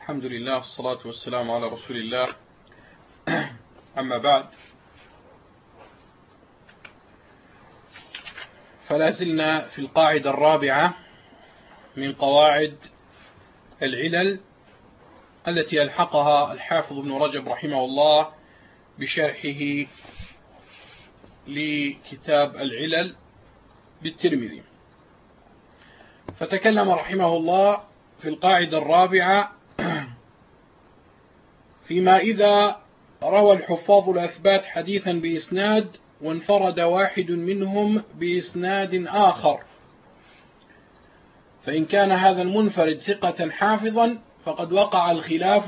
الحمد لله والصلاة والسلام على رسول الله. أما بعد، فلا زلنا في القاعدة الرابعة من قواعد العلل التي ألحقها الحافظ ابن رجب رحمه الله بشرحه لكتاب العلل بالترمذي. فتكلم رحمه الله في القاعدة الرابعة فيما إذا روى الحفاظ الأثبات حديثا بإسناد وانفرد واحد منهم بإسناد آخر، فإن كان هذا المنفرد ثقة حافظا فقد وقع الخلاف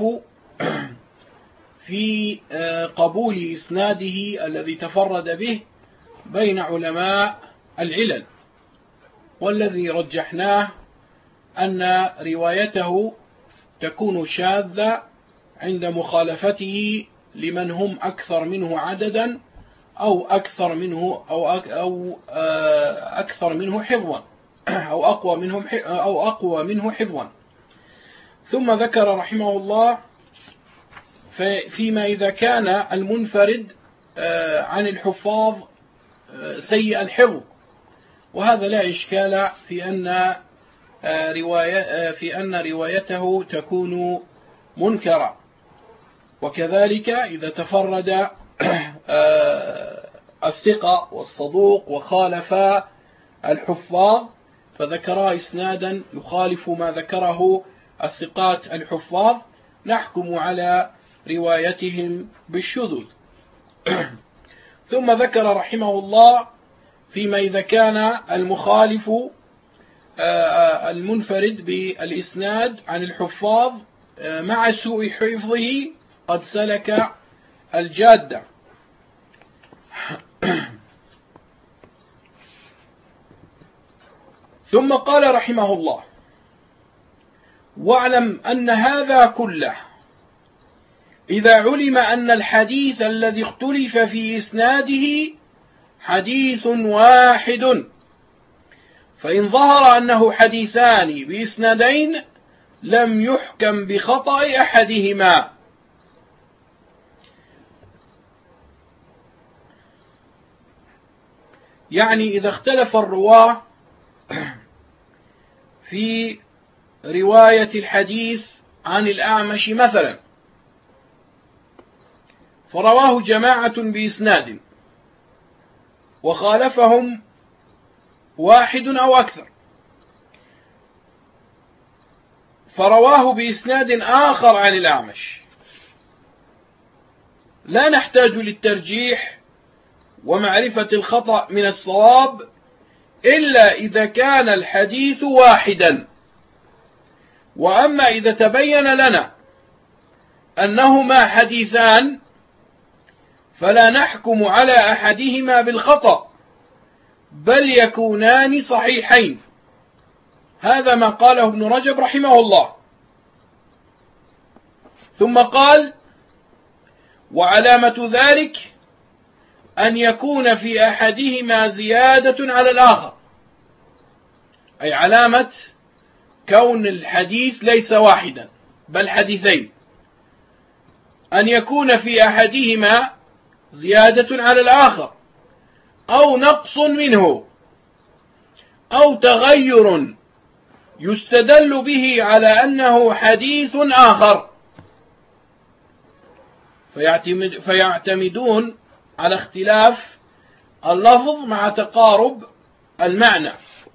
في قبول إسناده الذي تفرد به بين علماء العلل، والذي رجحناه أن روايته تكون شاذة عند مخالفته لمن هم أكثر منه عددا أو أكثر منه حفظا أو أقوى منه حفظا. ثم ذكر رحمه الله فيما إذا كان المنفرد عن الحفاظ سيء الحفظ، وهذا لا إشكال في أن روايته تكون منكرة. وكذلك إذا تفرد الثقة والصدوق وخالف الحفاظ فذكر إسنادا يخالف ما ذكره الثقات الحفاظ، نحكم على روايتهم بالشذوذ. ثم ذكر رحمه الله فيما إذا كان المخالف المنفرد بالإسناد عن الحفاظ مع سوء حفظه قد سلك الجادة. ثم قال رحمه الله: واعلم أن هذا كله إذا علم أن الحديث الذي اختلف في إسناده حديث واحد، فإن ظهر أنه حديثان بإسنادين لم يحكم بخطأ أحدهما. يعني إذا اختلف الرواة في رواية الحديث عن الأعمش مثلا، فرواه جماعة بإسناد وخالفهم واحد أو أكثر، فرواه بإسناد آخر عن الأعمش، لا نحتاج للترجيح ومعرفة الخطأ من الصواب إلا إذا كان الحديث واحدا. وأما إذا تبين لنا أنهما حديثان فلا نحكم على أحدهما بالخطأ، بل يكونان صحيحين. هذا ما قاله ابن رجب رحمه الله. ثم قال: وعلامة ذلك أن يكون في أحدهما زيادة على الآخر، أي علامة كون الحديث ليس واحدا بل حديثين، أن يكون في أحدهما زيادة على الآخر أو نقص منه أو تغير يستدل به على أنه حديث آخر، فيعتمدون على اختلاف اللفظ مع تقارب المعنى.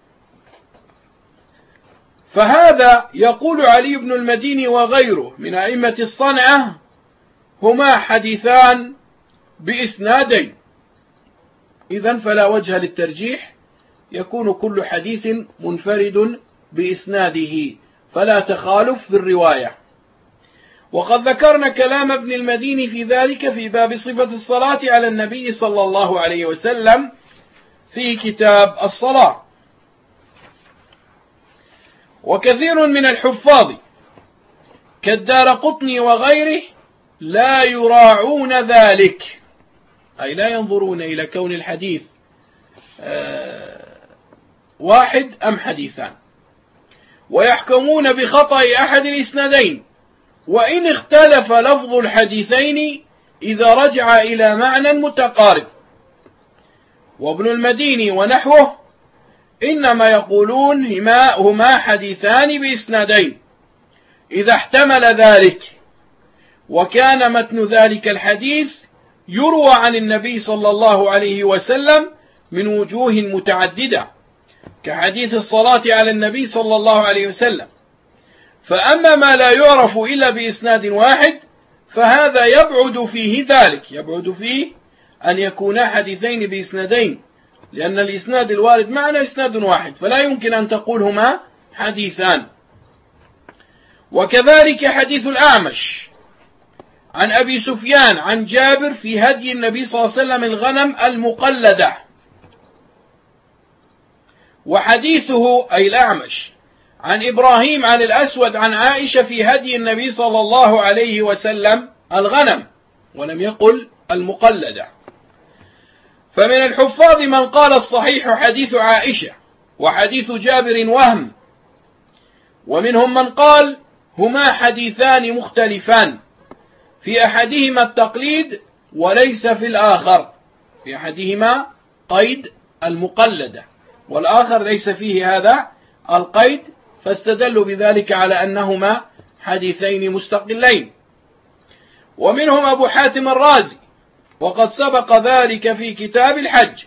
فهذا يقول علي بن المديني وغيره من أئمة الصنعة هما حديثان بإسنادين، إذن فلا وجه للترجيح، يكون كل حديث منفرد بإسناده فلا تخالف في الرواية. وقد ذكرنا كلام ابن المديني في ذلك في باب صفة الصلاة على النبي صلى الله عليه وسلم في كتاب الصلاة. وكثير من الحفاظ كالدارقطني وغيره لا يراعون ذلك، أي لا ينظرون إلى كون الحديث واحد أم حديثان، ويحكمون بخطأ أحد الإسنادين وإن اختلف لفظ الحديثين إذا رجع إلى معنى متقارب. وابن المديني ونحوه إنما يقولون هما حديثان بإسنادين إذا احتمل ذلك، وكان متن ذلك الحديث يروى عن النبي صلى الله عليه وسلم من وجوه متعددة، كحديث الصلاة على النبي صلى الله عليه وسلم. فأما ما لا يعرف إلا بإسناد واحد فهذا يبعد فيه ذلك، يبعد فيه أن يكونا حديثين بإسنادين، لأن الإسناد الوارد معنا إسناد واحد، فلا يمكن أن تقول هما حديثان. وكذلك حديث الأعمش عن أبي سفيان عن جابر في هدي النبي صلى الله عليه وسلم الغنم المقلدة، وحديثه أي الأعمش عن إبراهيم عن الأسود عن عائشة في هدي النبي صلى الله عليه وسلم الغنم، ولم يقل المقلدة. فمن الحفاظ من قال الصحيح حديث عائشة وحديث جابر وهم، ومنهم من قال هما حديثان مختلفان، في أحدهما التقليد وليس في الآخر، في أحدهما قيد المقلدة والآخر ليس فيه هذا القيد، فاستدلوا بذلك على أنهما حديثين مستقلين. ومنهم أبو حاتم الرازي، وقد سبق ذلك في كتاب الحج.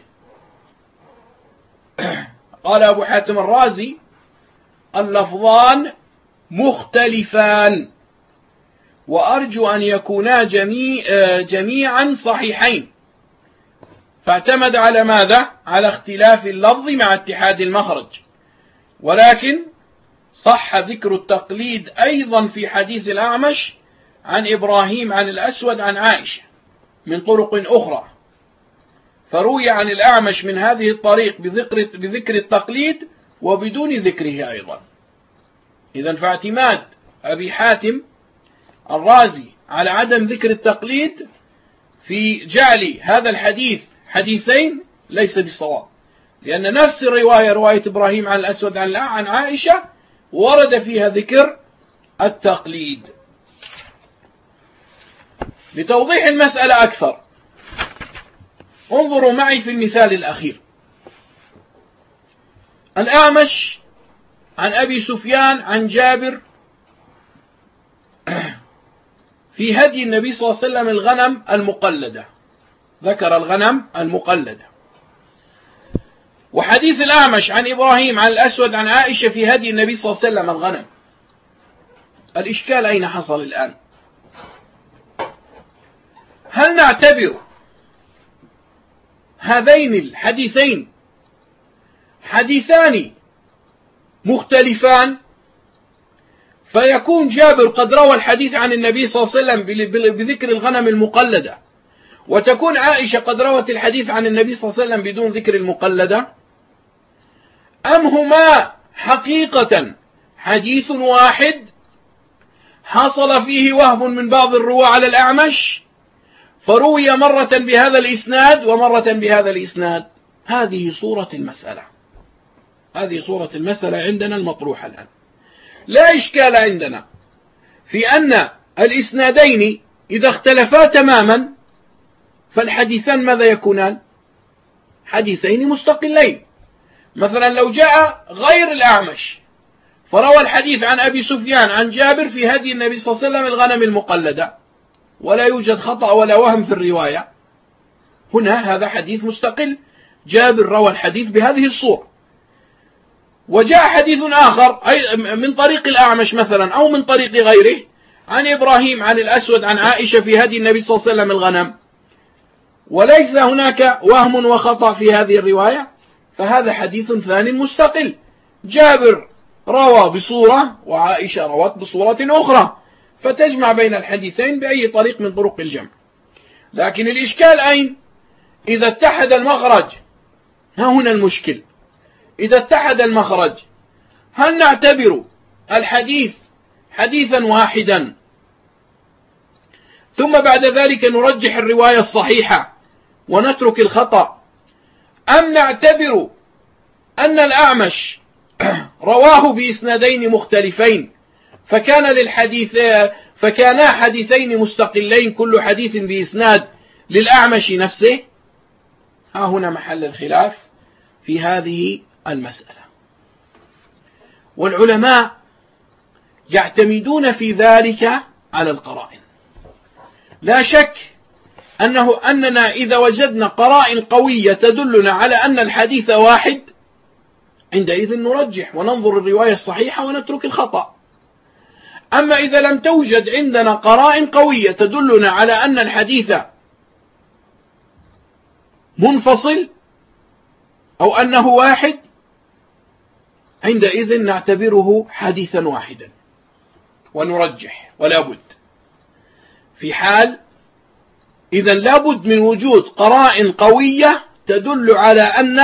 قال أبو حاتم الرازي اللفظان مختلفان، وأرجو أن يكونا جميعا صحيحين، فاعتمد على ماذا؟ على اختلاف اللفظ مع اتحاد المخرج. ولكن صح ذكر التقليد أيضا في حديث الأعمش عن إبراهيم عن الأسود عن عائشة من طرق أخرى، فروي عن الأعمش من هذه الطريق بذكر التقليد وبدون ذكره أيضا. إذن فاعتماد أبي حاتم الرازي على عدم ذكر التقليد في جعل هذا الحديث حديثين ليس بالصواب، لأن نفس الرواية رواية إبراهيم عن الأسود عن عائشة ورد فيها ذكر التقليد. لتوضيح المسألة أكثر انظروا معي في المثال الأخير. الأعمش عن أبي سفيان عن جابر في هدي النبي صلى الله عليه وسلم الغنم المقلدة، ذكر الغنم المقلدة. وحديث الأعمش عن إبراهيم عن الأسود عن عائشة في هدي النبي صلى الله عليه وسلم الغنم. الإشكال أين حصل الآن؟ هل نعتبر هذين الحديثين حديثان مختلفان، فيكون جابر قد روى الحديث عن النبي صلى الله عليه وسلم بذكر الغنم المقلدة، وتكون عائشة قد روت الحديث عن النبي صلى الله عليه وسلم بدون ذكر المقلدة؟ أم هما حقيقة حديث واحد حصل فيه وهم من بعض الرواة على الأعمش، فروي مرة بهذا الإسناد ومرة بهذا الإسناد؟ هذه صورة المسألة، هذه صورة المسألة عندنا المطروحة الآن. لا إشكال عندنا في أن الإسنادين إذا اختلفا تماما فالحديثان ماذا يكونان؟ حديثين مستقلين. مثلا لو جاء غير الأعمش فروى الحديث عن أبي سفيان عن جابر في هدي النبي صلى الله عليه وسلم الغنم المقلدة، ولا يوجد خطأ ولا وهم في الرواية، هنا هذا حديث مستقل، جابر روى الحديث بهذه الصورة. وجاء حديث آخر من طريق الأعمش مثلا أو من طريق غيره عن إبراهيم عن الأسود عن عائشة في هدي النبي صلى الله عليه وسلم الغنم، وليس هناك وهم وخطأ في هذه الرواية، فهذا حديث ثاني مستقل، جابر روى بصورة وعائشة روت بصورة أخرى، فتجمع بين الحديثين بأي طريق من طرق الجمع. لكن الإشكال أين؟ إذا اتحد المخرج، ها هنا المشكل. إذا اتحد المخرج هل نعتبر الحديث حديثا واحدا ثم بعد ذلك نرجح الرواية الصحيحة ونترك الخطأ، أم نعتبر أن الأعمش رواه بإسنادين مختلفين فكانا حديثين مستقلين كل حديث بإسناد للأعمش نفسه، ها هنا محل الخلاف في هذه المسألة. والعلماء يعتمدون في ذلك على القرائن. لا شك أننا إذا وجدنا قرائن قوية تدلنا على أن الحديث واحد، عندئذ نرجح وننظر الرواية الصحيحة ونترك الخطأ. أما إذا لم توجد عندنا قرائن قوية تدلنا على أن الحديث منفصل أو أنه واحد، عندئذ نعتبره حديثا واحدا ونرجح، ولا بد في حال إذا لابد من وجود قرائن قوية تدل على أن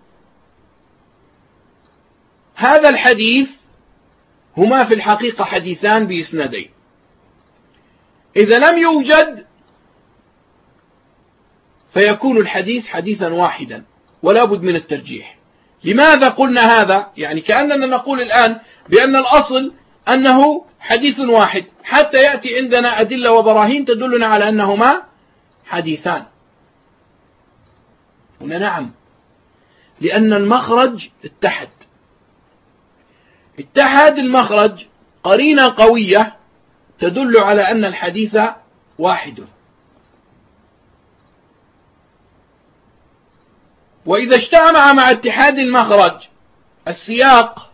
هذا الحديث هما في الحقيقة حديثان بإسنادين. إذا لم يوجد فيكون الحديث حديثا واحدا ولا بد من الترجيح. لماذا قلنا هذا؟ يعني كأننا نقول الآن بأن الأصل أنه حديث واحد حتى يأتي عندنا أدلة وبراهين تدلنا على أنهما حديثان. قلنا نعم، لأن المخرج اتحد المخرج، قرينة قوية تدل على أن الحديث واحد. وإذا اجتمع مع اتحاد المخرج السياق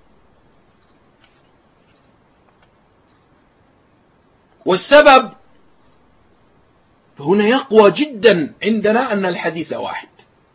والسبب، فهنا يقوى جدا عندنا أن الحديث واحد.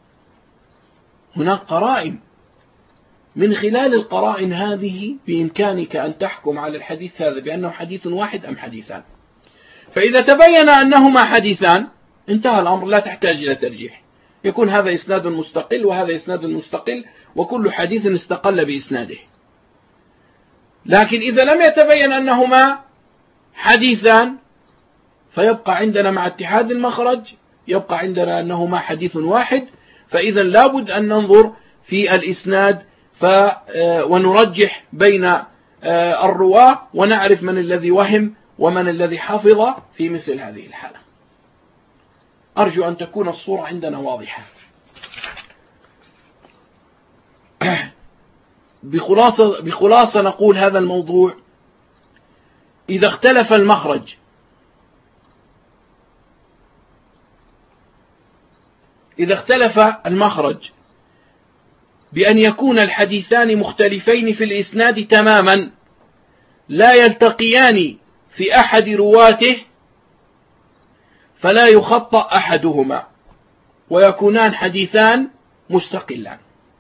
هناك قرائن، من خلال القرائن هذه بإمكانك أن تحكم على الحديث هذا بأنه حديث واحد أم حديثان. فإذا تبين أنهما حديثان انتهى الأمر، لا تحتاج إلى ترجيح، يكون هذا إسناد مستقل وهذا إسناد مستقل وكل حديث استقل بإسناده. لكن إذا لم يتبين أنهما حديثان فيبقى عندنا مع اتحاد المخرج يبقى عندنا أنهما حديث واحد. فإذا لابد أن ننظر في الإسناد ونرجح بين الرواة ونعرف من الذي وهم ومن الذي حفظ في مثل هذه الحالة. أرجو أن تكون الصورة عندنا واضحة. بخلاصة نقول هذا الموضوع: إذا اختلف المخرج بأن يكون الحديثان مختلفين في الإسناد تماما لا يلتقيان في أحد رواته، فلا يخطأ أحدهما ويكونان حديثان مستقلان.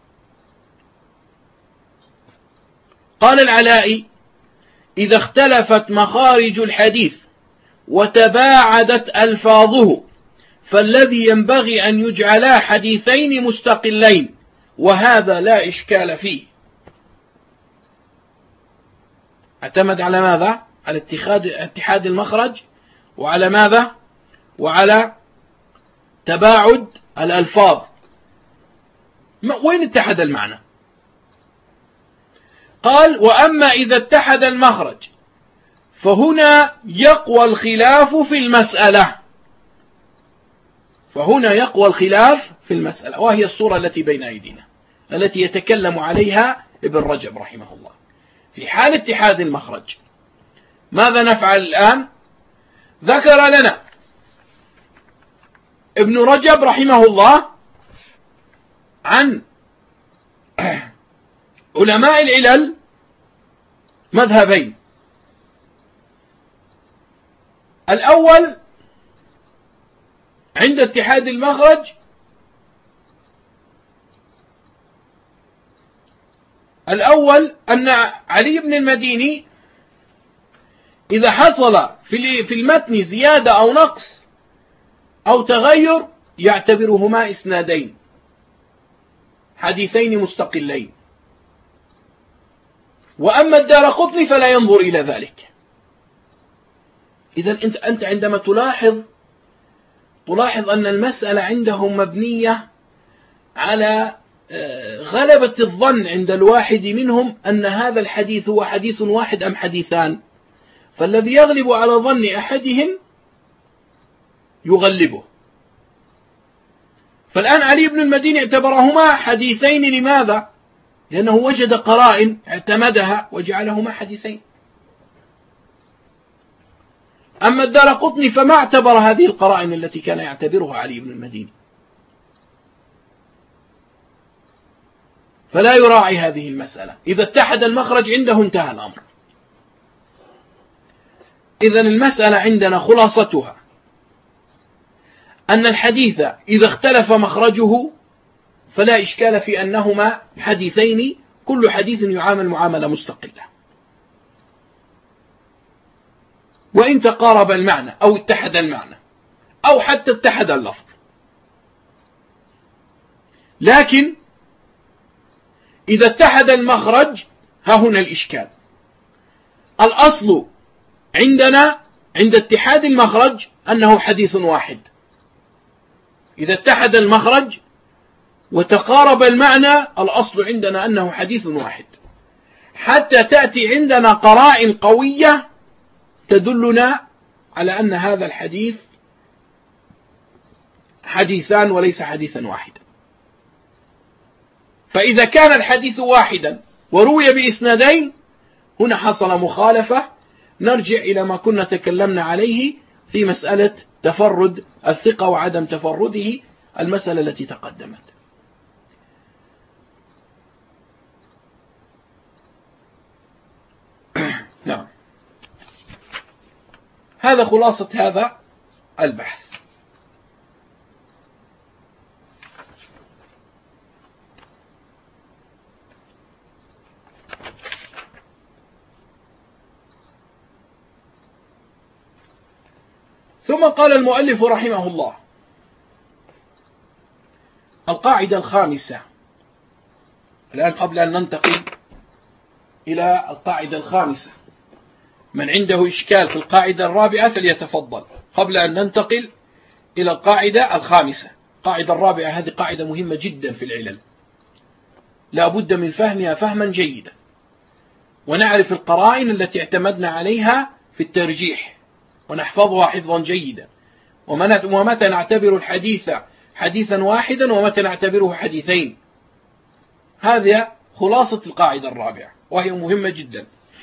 قال العلائي: إذا اختلفت مخارج الحديث وتباعدت ألفاظه فالذي ينبغي أن يجعلا حديثين مستقلين، وهذا لا إشكال فيه. اعتمد على ماذا؟ على اتحاد المخرج، وعلى ماذا؟ وعلى تباعد الألفاظ. وين اتحد المعنى؟ قال: وأما إذا اتحد المخرج فهنا يقوى الخلاف في المسألة، وهي الصورة التي بين أيدينا التي يتكلم عليها ابن رجب رحمه الله. في حال اتحاد المخرج ماذا نفعل الآن؟ ذكر لنا ابن رجب رحمه الله عن علماء العلل مذهبين. الأول عند اتحاد المخرج أن علي بن المديني إذا حصل في المتن زيادة أو نقص أو تغير يعتبرهما إسنادين حديثين مستقلين. وأما الدارقطني فلا ينظر إلى ذلك. إذا أنت عندما تلاحظ أن المسألة عندهم مبنية على غلبة الظن عند الواحد منهم أن هذا الحديث هو حديث واحد أم حديثان، فالذي يغلب على ظن أحدهم يغلبه. فالآن علي بن المديني اعتبرهما حديثين. لماذا؟ لأنه وجد قرائن اعتمدها وجعلهما حديثين. أما الدارقطني فما اعتبر هذه القرائن التي كان يعتبرها علي بن المديني، فلا يراعي هذه المسألة. إذا اتحد المخرج عنده انتهى الأمر. إذن المسألة عندنا خلاصتها أن الحديث إذا اختلف مخرجه فلا إشكال في أنهما حديثين، كل حديث يعامل معاملة مستقلة، وإن تقارب المعنى أو اتحد المعنى أو حتى اتحد اللفظ. لكن إذا اتحد المخرج ها هنا الإشكال. الأصل عندنا عند اتحاد المخرج أنه حديث واحد. إذا اتحد المخرج وتقارب المعنى الأصل عندنا أنه حديث واحد، حتى تأتي عندنا قرائن قوية تدلنا على أن هذا الحديث حديثان وليس حديثا واحدا. فإذا كان الحديث واحدا وروي بإسنادين هنا حصل مخالفة. نرجع إلى ما كنا تكلمنا عليه في مسألة تفرد الثقة وعدم تفرده، المسألة التي تقدمت. نعم، هذا خلاصة هذا البحث. ثم قال المؤلف رحمه الله: القاعدة الخامسة. الآن قبل أن ننتقل إلى القاعدة الخامسة، من عنده إشكال في القاعدة الرابعة فليتفضل قبل أن ننتقل إلى القاعدة الخامسة. القاعدة الرابعة هذه قاعدة مهمة جدا في العلل، لا بد من فهمها فهما جيدا، ونعرف القرائن التي اعتمدنا عليها في الترجيح ونحفظها حفظا جيدا، ومتى نعتبر الحديث حديثا واحدا ومتى نعتبره حديثين. هذه خلاصة القاعدة الرابعة وهي مهمة جدا.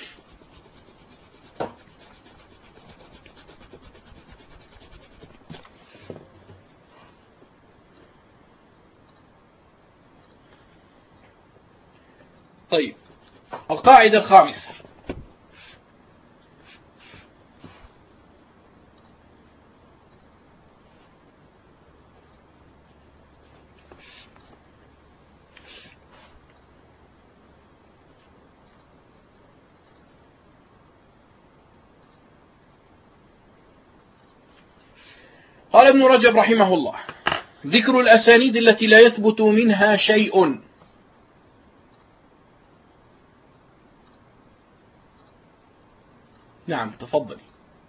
طيب، القاعدة الخامسة: قال ابن رجب رحمه الله: ذكر الأسانيد التي لا يثبت منها شيء. نعم، تفضلي.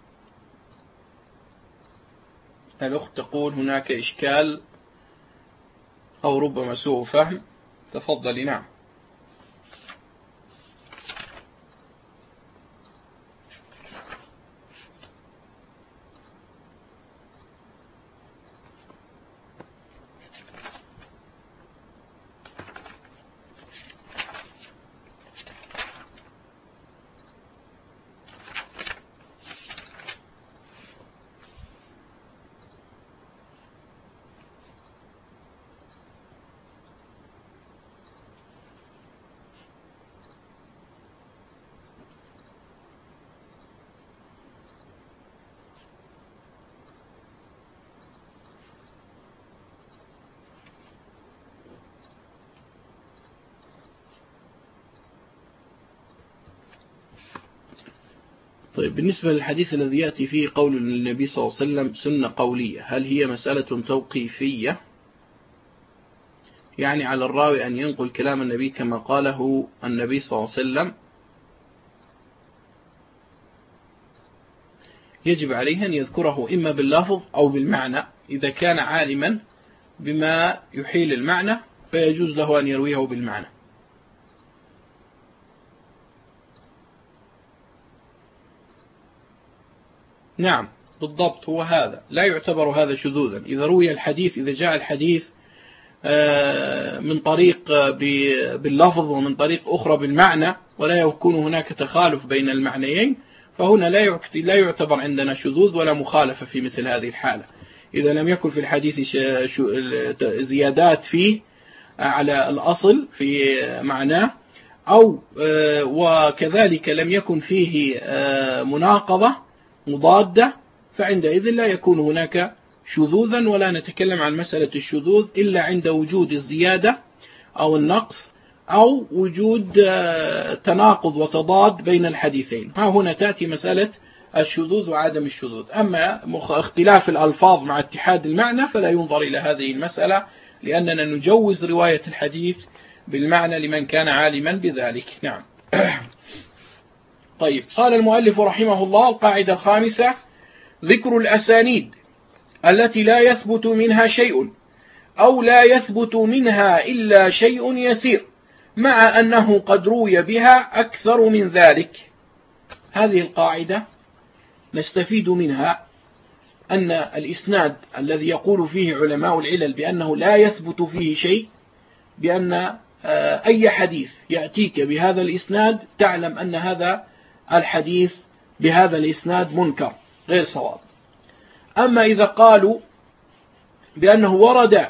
الأخت تقول هناك إشكال أو ربما سوء فهم. تفضلي. نعم. طيب، بالنسبة للحديث الذي يأتي فيه قول النبي صلى الله عليه وسلم سنة قولية، هل هي مسألة توقيفية؟ يعني على الراوي أن ينقل كلام النبي كما قاله النبي صلى الله عليه وسلم؟ يجب عليه أن يذكره إما باللفظ أو بالمعنى. إذا كان عالما بما يحيل المعنى فيجوز له أن يرويه بالمعنى. نعم بالضبط، هو هذا لا يعتبر هذا شذوذا. إذا روي الحديث، إذا جاء الحديث من طريق باللفظ ومن طريق أخرى بالمعنى ولا يكون هناك تخالف بين المعنيين، فهنا لا يعتبر عندنا شذوذ ولا مخالفة في مثل هذه الحالة. إذا لم يكن في الحديث زيادات فيه على الأصل في معناه، أو وكذلك لم يكن فيه مناقضة مضادة، فعندئذ لا يكون هناك شذوذا، ولا نتكلم عن مسألة الشذوذ إلا عند وجود الزيادة أو النقص أو وجود تناقض وتضاد بين الحديثين. ها هنا تأتي مسألة الشذوذ وعدم الشذوذ. أما اختلاف الألفاظ مع اتحاد المعنى فلا ينظر إلى هذه المسألة، لأننا نجوز رواية الحديث بالمعنى لمن كان عالما بذلك. نعم. طيب، قال المؤلف رحمه الله: القاعدة الخامسة: ذكر الأسانيد التي لا يثبت منها شيء أو لا يثبت منها إلا شيء يسير، مع أنه قد روي بها أكثر من ذلك. هذه القاعدة نستفيد منها أن الإسناد الذي يقول فيه علماء العلل بأنه لا يثبت فيه شيء، بأن أي حديث يأتيك بهذا الإسناد تعلم أن هذا الحديث بهذا الإسناد منكر غير صواب. أما إذا قالوا بأنه ورد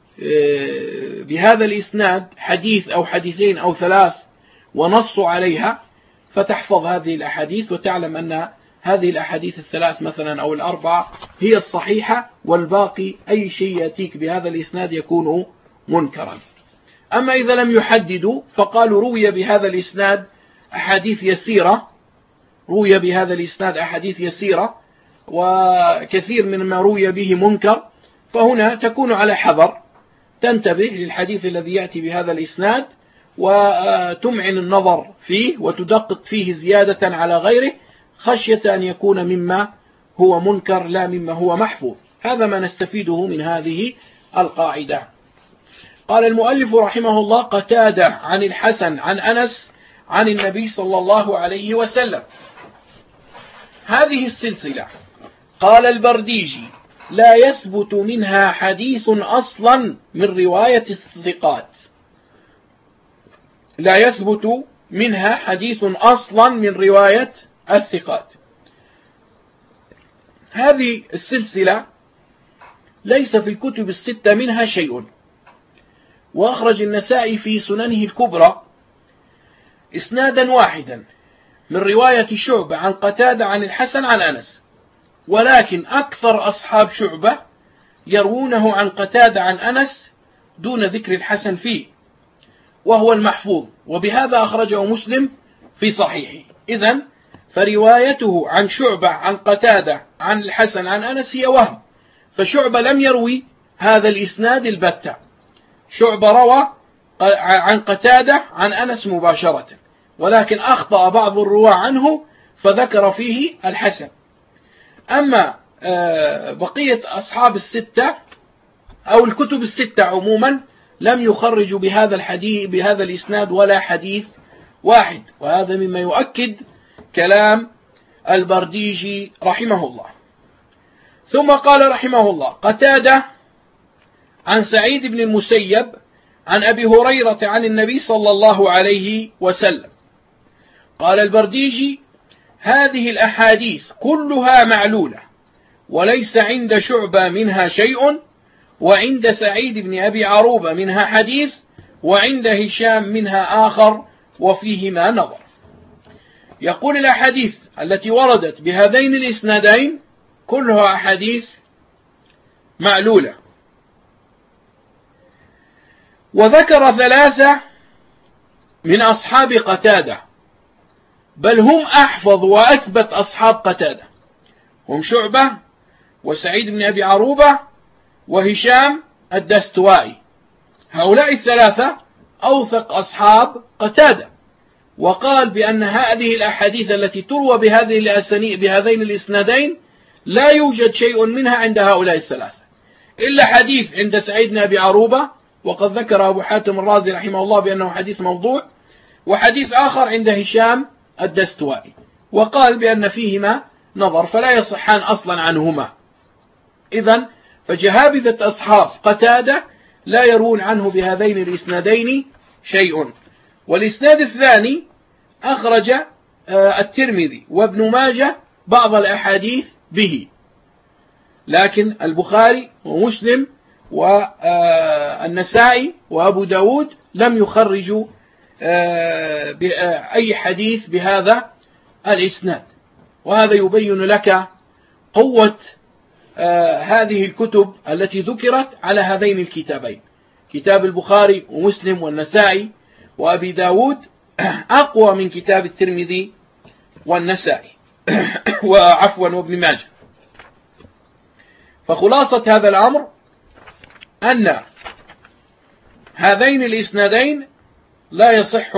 بهذا الإسناد حديث أو حديثين أو ثلاث ونصوا عليها، فتحفظ هذه الأحاديث وتعلم أن هذه الأحاديث الثلاث مثلا أو الأربعة هي الصحيحة، والباقي أي شيء يأتيك بهذا الإسناد يكون منكرا. أما إذا لم يحددوا فقالوا روي بهذا الإسناد أحاديث يسيرة، روي بهذا الإسناد أحاديث يسيرة وكثير من ما روي به منكر، فهنا تكون على حذر، تنتبه للحديث الذي يأتي بهذا الإسناد وتمعن النظر فيه وتدقق فيه زيادة على غيره، خشية أن يكون مما هو منكر لا مما هو محفوظ. هذا ما نستفيده من هذه القاعدة. قال المؤلف رحمه الله: قتادة عن الحسن عن أنس عن النبي صلى الله عليه وسلم. هذه السلسلة قال البرديجي: لا يثبت منها حديث أصلا من رواية الثقات. لا يثبت منها حديث أصلا من رواية الثقات. هذه السلسلة ليس في الكتب الستة منها شيء، وأخرج النسائي في سننه الكبرى إسنادا واحدا من رواية شعبة عن قتادة عن الحسن عن أنس، ولكن أكثر أصحاب شعبة يروونه عن قتادة عن أنس دون ذكر الحسن فيه، وهو المحفوظ، وبهذا أخرجه مسلم في صحيحه. إذن فروايته عن شعبة عن قتادة عن الحسن عن أنس هي وهم، فشعبة لم يروي هذا الإسناد البتة. شعبة روى عن قتادة عن أنس مباشرة، ولكن أخطأ بعض الرواة عنه فذكر فيه الحسن. أما بقية أصحاب الستة أو الكتب الستة عموما لم يخرجوا بهذا الحديث بهذا الإسناد ولا حديث واحد، وهذا مما يؤكد كلام البرديجي رحمه الله. ثم قال رحمه الله: قتادة عن سعيد بن المسيب عن أبي هريرة عن النبي صلى الله عليه وسلم. قال البرديجي: هذه الأحاديث كلها معلولة، وليس عند شعبة منها شيء، وعند سعيد بن أبي عروبة منها حديث، وعند هشام منها آخر، وفيهما نظر. يقول: الأحاديث التي وردت بهذين الإسنادين كلها أحاديث معلولة. وذكر ثلاثة من أصحاب قتادة، بل هم أحفظ وأثبت أصحاب قتادة، هم شعبة وسعيد بن أبي عروبة وهشام الدستوائي. هؤلاء الثلاثة أوثق أصحاب قتادة، وقال بأن هذه الأحاديث التي تروى بهذين الإسنادين لا يوجد شيء منها عند هؤلاء الثلاثة، إلا حديث عند سعيد بن أبي عروبة، وقد ذكر أبو حاتم الرازي رحمه الله بأنه حديث موضوع، وحديث آخر عند هشام الدستوائي، وقال بأن فيهما نظر فلا يصحان أصلا عنهما. إذن فجهابذة أصحاب قتادة لا يروون عنه بهذين الإسنادين شيء. والإسناد الثاني أخرج الترمذي وابن ماجه بعض الأحاديث به، لكن البخاري ومسلم والنسائي وأبو داود لم يخرجوا أي حديث بهذا الإسناد. وهذا يبين لك قوة هذه الكتب التي ذكرت على هذين الكتابين، كتاب البخاري ومسلم والنسائي وأبي داود أقوى من كتاب الترمذي والنسائي وعفوا وابن ماجه. فخلاصة هذا الأمر أن هذين الإسنادين لا يصح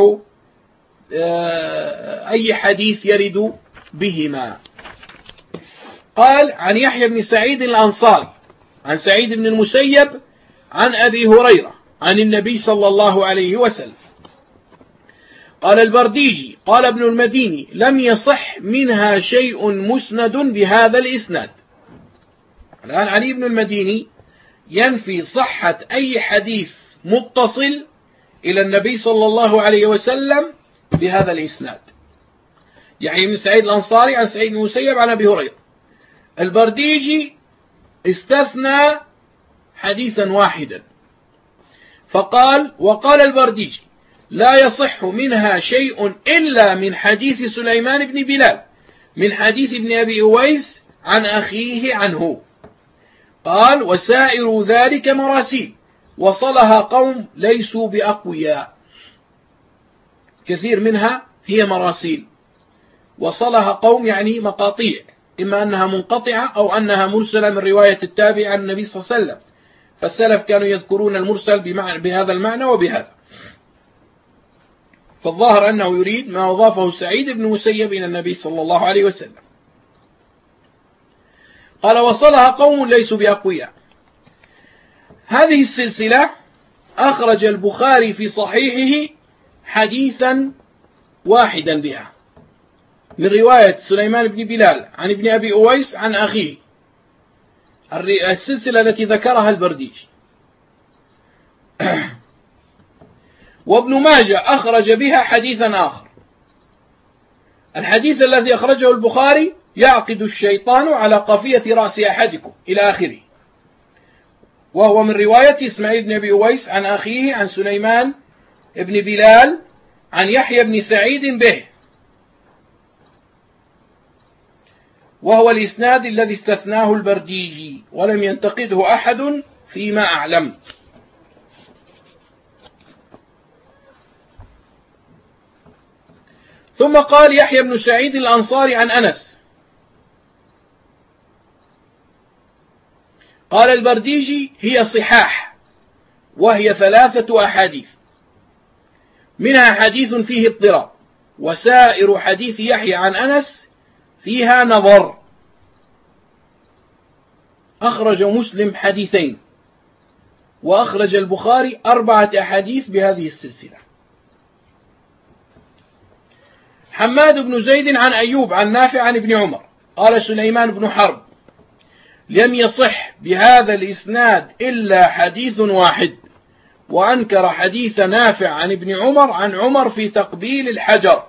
أي حديث يرد بهما. قال عن يحيى بن سعيد الأنصاري عن سعيد بن المسيب عن أبي هريرة عن النبي صلى الله عليه وسلم قال البرديجي قال ابن المديني لم يصح منها شيء مسند بهذا الإسناد. الآن علي بن المديني ينفي صحة أي حديث متصل إلى النبي صلى الله عليه وسلم بهذا الإسناد. يحيى بن سعيد الأنصاري عن سعيد بن المسيب عن أبي هريرة. البرديجي استثنى حديثا واحدا فقال وقال البرديجي لا يصح منها شيء إلا من حديث سليمان بن بلال من حديث ابن أبي أويس عن أخيه عنه. قال وسائر ذلك مراسيل وصلها قوم ليسوا بأقوياء، كثير منها هي مراسيل، وصلها قوم يعني مقاطيع، إما أنها منقطعة أو أنها مرسلة من رواية التابع عن النبي صلى الله عليه وسلم، فالسلف كانوا يذكرون المرسل بهذا المعنى وبهذا. فالظاهر أنه يريد ما أضافه سعيد بن مسيب إلى النبي صلى الله عليه وسلم. قال وصلها قوم ليسوا بأقوياء. هذه السلسلة أخرج البخاري في صحيحه حديثا واحدا بها من رواية سليمان بن بلال عن ابن أبي أويس عن أخيه، السلسلة التي ذكرها البرديجي. وابن ماجه أخرج بها حديثا آخر. الحديث الذي أخرجه البخاري يعقد الشيطان على قافية رأس أحدكم إلى آخره، وهو من رواية إسماعيل بن أبي أويس عن أخيه عن سليمان بن بلال عن يحيى بن سعيد به، وهو الإسناد الذي استثناه البرديجي ولم ينتقده أحد فيما أعلم. ثم قال يحيى بن سعيد الأنصاري عن أنس قال البرديجي هي صحاح، وهي 3 أحاديث، منها حديث فيه اضطراب، وسائر حديث يحيى عن أنس فيها نظر. أخرج مسلم حديثين، وأخرج البخاري 4 أحاديث بهذه السلسلة. حماد بن زيد عن أيوب عن نافع عن ابن عمر قال سليمان بن حرب لم يصح بهذا الإسناد إلا حديث واحد، وأنكر حديث نافع عن ابن عمر عن عمر في تقبيل الحجر،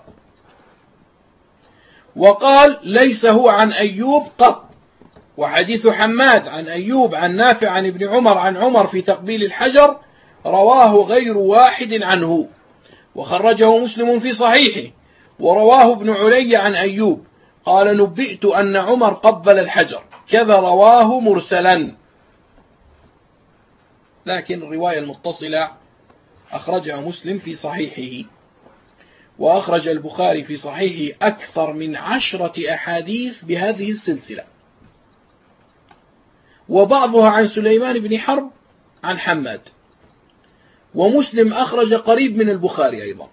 وقال ليس هو عن أيوب قط. وحديث حماد عن أيوب عن نافع عن ابن عمر عن عمر في تقبيل الحجر رواه غير واحد عنه، وخرجه مسلم في صحيحه، ورواه ابن علي عن أيوب قال نبئت أن عمر قبل الحجر، كذا رواه مرسلا. لكن الرواية المتصلة أخرجها مسلم في صحيحه، وأخرج البخاري في صحيحه أكثر من 10 أحاديث بهذه السلسلة، وبعضها عن سليمان بن حرب عن حماد. ومسلم أخرج قريب من البخاري أيضا.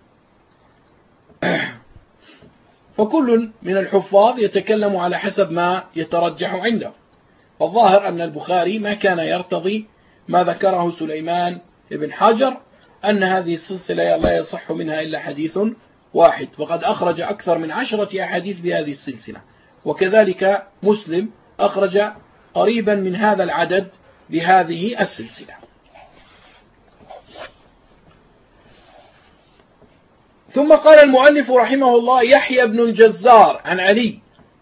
فكل من الحفاظ يتكلم على حسب ما يترجح عنده، فالظاهر أن البخاري ما كان يرتضي ما ذكره سليمان بن حجر أن هذه السلسلة لا يصح منها إلا حديث واحد، فقد أخرج أكثر من 10 أحاديث بهذه السلسلة، وكذلك مسلم أخرج قريبا من هذا العدد بهذه السلسلة. ثم قال المؤلف رحمه الله: يحيى بن الجزار عن علي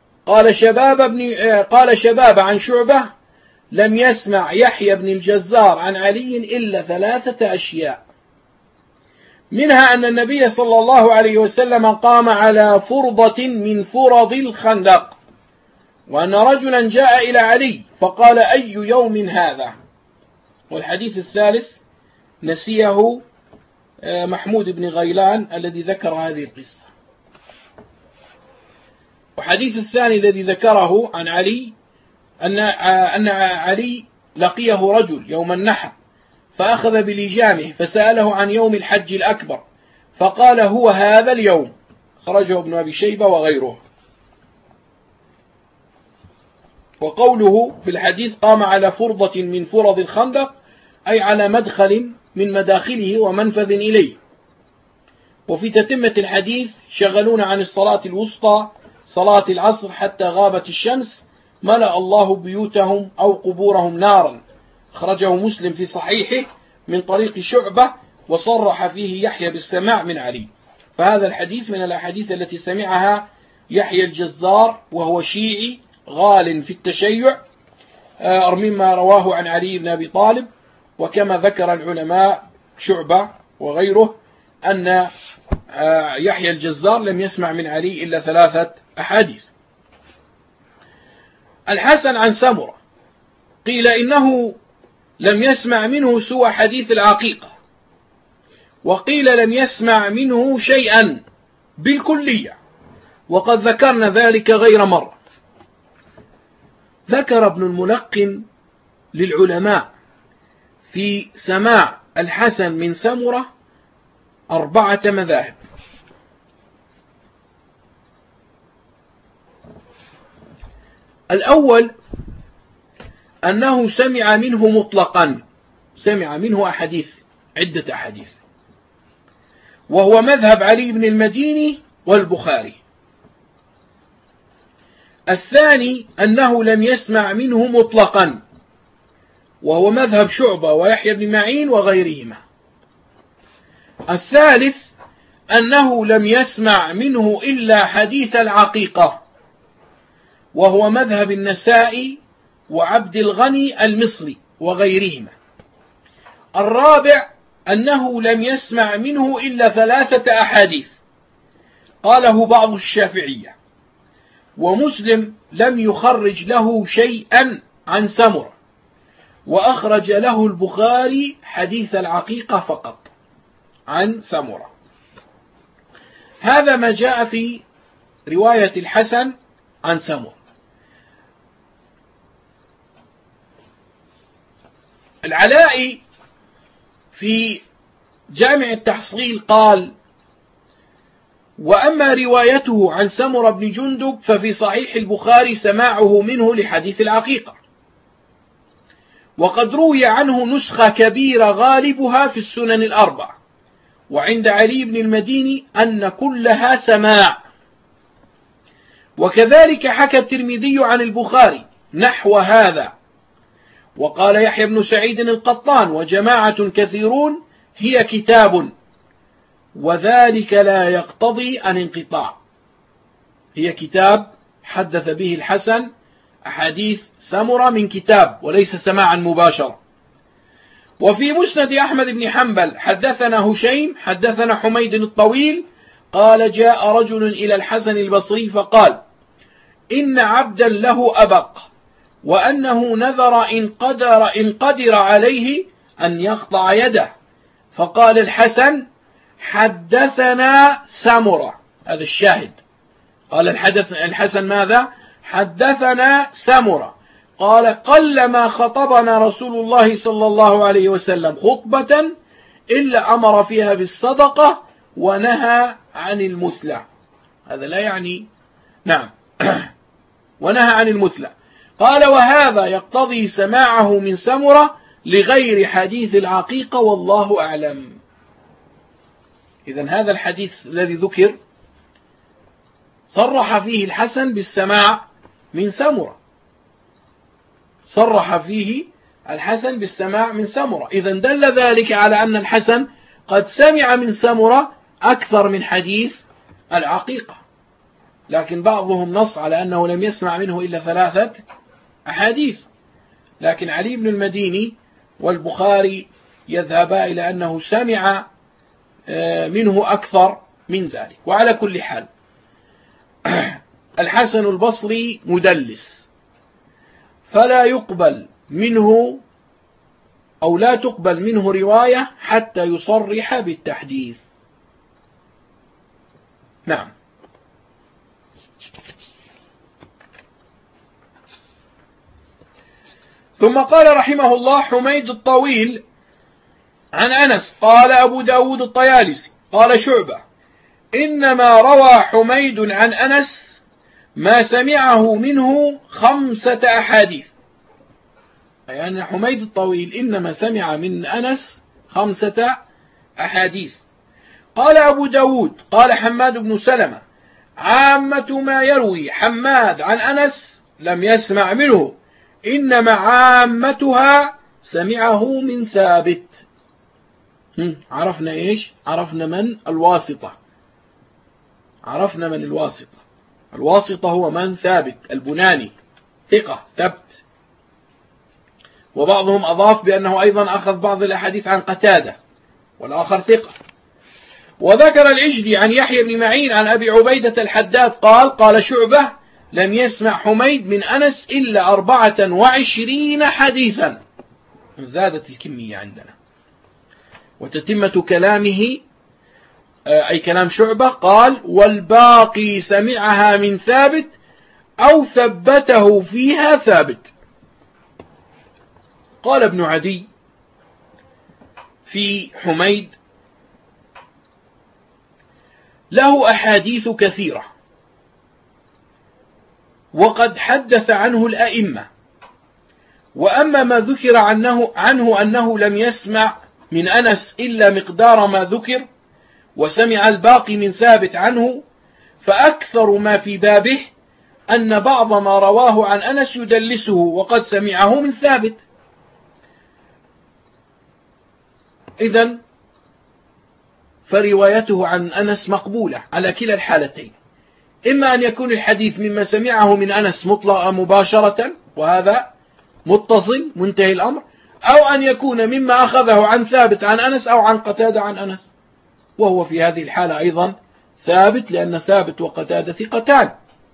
قال شباب عن شعبة لم يسمع يحيى بن الجزار عن علي إلا 3 أشياء، منها أن النبي صلى الله عليه وسلم قام على فرضة من فرض الخندق، وأن رجلا جاء إلى علي فقال: أي يوم هذا؟ والحديث الثالث نسيه محمود بن غيلان الذي ذكر هذه القصة. وحديث الثاني الذي ذكره عن علي أن علي لقيه رجل يوم النحر فأخذ بلجامه فسأله عن يوم الحج الأكبر فقال: هو هذا اليوم، خرجه ابن أبي شيبة وغيره. وقوله في الحديث قام على فرضة من فرض الخندق أي على مدخل من مداخله ومنفذ إليه. وفي تتمة الحديث: شغلون عن الصلاة الوسطى صلاة العصر حتى غابت الشمس ملأ الله بيوتهم أو قبورهم نارا، خرجه مسلم في صحيحه من طريق شعبة، وصرح فيه يحيى بالسماع من علي. فهذا الحديث من الأحاديث التي سمعها يحيى الجزار وهو شيعي غال في التشيع مما رواه عن علي بن أبي طالب. وكما ذكر العلماء شعبة وغيره أن يحيى الجزار لم يسمع من علي إلا 3 أحاديث. الحسن عن سمرة قيل إنه لم يسمع منه سوى حديث العقيقة، وقيل لم يسمع منه شيئا بالكلية، وقد ذكرنا ذلك غير مرة. ذكر ابن الملقن للعلماء في سماع الحسن من سمرة 4 مذاهب. الأول أنه سمع منه مطلقا، سمع منه عدة أحاديث، وهو مذهب علي بن المديني والبخاري. الثاني أنه لم يسمع منه مطلقا، وهو مذهب شعبة ويحيى بن معين وغيرهما. الثالث أنه لم يسمع منه إلا حديث العقيقة، وهو مذهب النسائي وعبد الغني المصري وغيرهما. الرابع أنه لم يسمع منه إلا 3 أحاديث قاله بعض الشافعية، ومسلم لم يخرج له شيئا عن سمرة، وأخرج له البخاري حديث العقيقة فقط عن سمرة. هذا ما جاء في رواية الحسن عن سمرة. العلائي في جامع التحصيل قال: وأما روايته عن سمرة بن جندب ففي صحيح البخاري سماعه منه لحديث العقيقة، وقد روي عنه نسخة كبيرة غالبها في السنن ال4، وعند علي بن المديني أن كلها سماع. وكذلك حكى الترمذي عن البخاري نحو هذا. وقال يحيى بن سعيد القطان وجماعة كثيرون: هي كتاب، وذلك لا يقتضي الانقطاع. هي كتاب حدث به الحسن أحاديث سمرة من كتاب وليس سماعا مباشرة. وفي مسند أحمد بن حنبل حدثنا هشيم حدثنا حميد الطويل قال: جاء رجل إلى الحسن البصري فقال: إن عبدا له أبق، وأنه نذر إن قدر عليه أن يقطع يده. فقال الحسن: حدثنا سمرة. هذا الشاهد. قال الحسن ماذا؟ حدثنا سمرة. قال: قلما خطبنا رسول الله صلى الله عليه وسلم خطبة إلا أمر فيها بالصدقة ونهى عن المثلى. هذا لا يعني نعم ونهى عن المثلى. قال: وهذا يقتضي سماعه من سمرة لغير حديث العقيقة والله أعلم. إذن هذا الحديث الذي ذكر صرح فيه الحسن بالسماع من سمرة، صرح فيه الحسن بالسماع من سمرة. إذا دل ذلك على أن الحسن قد سمع من سمرة أكثر من حديث العقيقة، لكن بعضهم نص على أنه لم يسمع منه إلا 3 أحاديث، لكن علي بن المديني والبخاري يذهبا إلى أنه سمع منه أكثر من ذلك. وعلى كل حال الحسن البصري مدلس، فلا يقبل منه أو لا تقبل منه رواية حتى يصرح بالتحديث. نعم. ثم قال رحمه الله: حميد الطويل عن أنس قال أبو داود الطيالسي قال شعبة: إنما روى حميد عن أنس ما سمعه منه 5 أحاديث، يعني حميد الطويل إنما سمع من أنس 5 أحاديث. قال أبو داود قال حماد بن سلمة: عامة ما يروي حماد عن أنس لم يسمع منه، إنما عامتها سمعه من ثابت. عرفنا إيش؟ عرفنا من الواسطة، عرفنا من الواسطة. الواسطة هو من ثابت البناني ثقة ثبت، وبعضهم أضاف بأنه أيضا أخذ بعض الأحاديث عن قتادة والآخر ثقة. وذكر العجلي عن يحيى بن معين عن أبي عبيدة الحداد قال شعبة: لم يسمع حميد من أنس إلا 24 حديثا. زادت الكمية عندنا. وتتمة كلامه أي كلام شعبة قال: والباقي سمعها من ثابت أو ثبته فيها ثابت. قال ابن عدي في حميد: له أحاديث كثيرة وقد حدث عنه الأئمة، وأما ما ذكر عنه أنه لم يسمع من أنس إلا مقدار ما ذكر وسمع الباقي من ثابت عنه، فأكثر ما في بابه أن بعض ما رواه عن أنس يدلسه وقد سمعه من ثابت. إذن فروايته عن أنس مقبولة على كلا الحالتين، إما أن يكون الحديث مما سمعه من أنس مطلقا مباشرة وهذا متصل منتهي الأمر، أو أن يكون مما أخذه عن ثابت عن أنس أو عن قتادة عن أنس، وهو في هذه الحالة أيضا ثابت، لأن ثابت وقتادة ثقتان.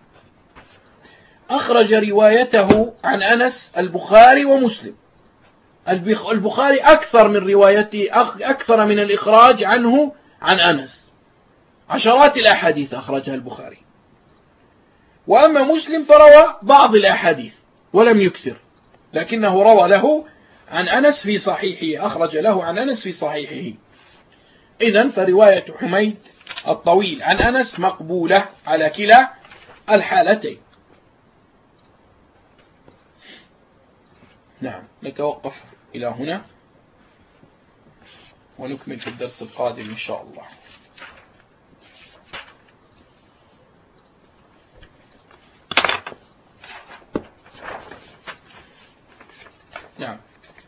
أخرج روايته عن أنس البخاري ومسلم. البخاري أكثر من روايته، أكثر من الإخراج عنه عن أنس، 10 الأحاديث أخرجها البخاري. وأما مسلم فروى بعض الأحاديث ولم يكثر، لكنه روى له عن أنس في صحيحه، أخرج له عن أنس في صحيحه. إذن فرواية حميد الطويل عن أنس مقبولة على كلا الحالتين. نعم، نتوقف إلى هنا ونكمل في الدرس القادم إن شاء الله. نعم.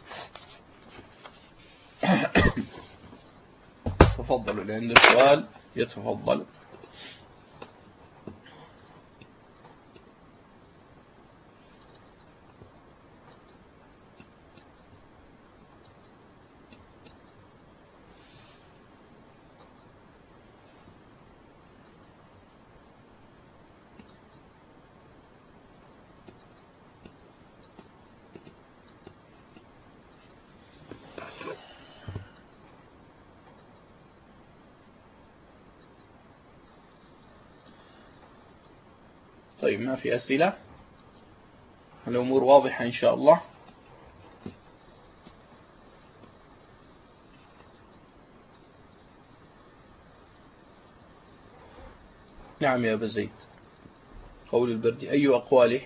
تفضلوا، اللي عنده سؤال يتفضل. طيب، ما في أسئلة؟ الأمور واضحة إن شاء الله. نعم يا أبا زيد. قول البردي أي أقواله؟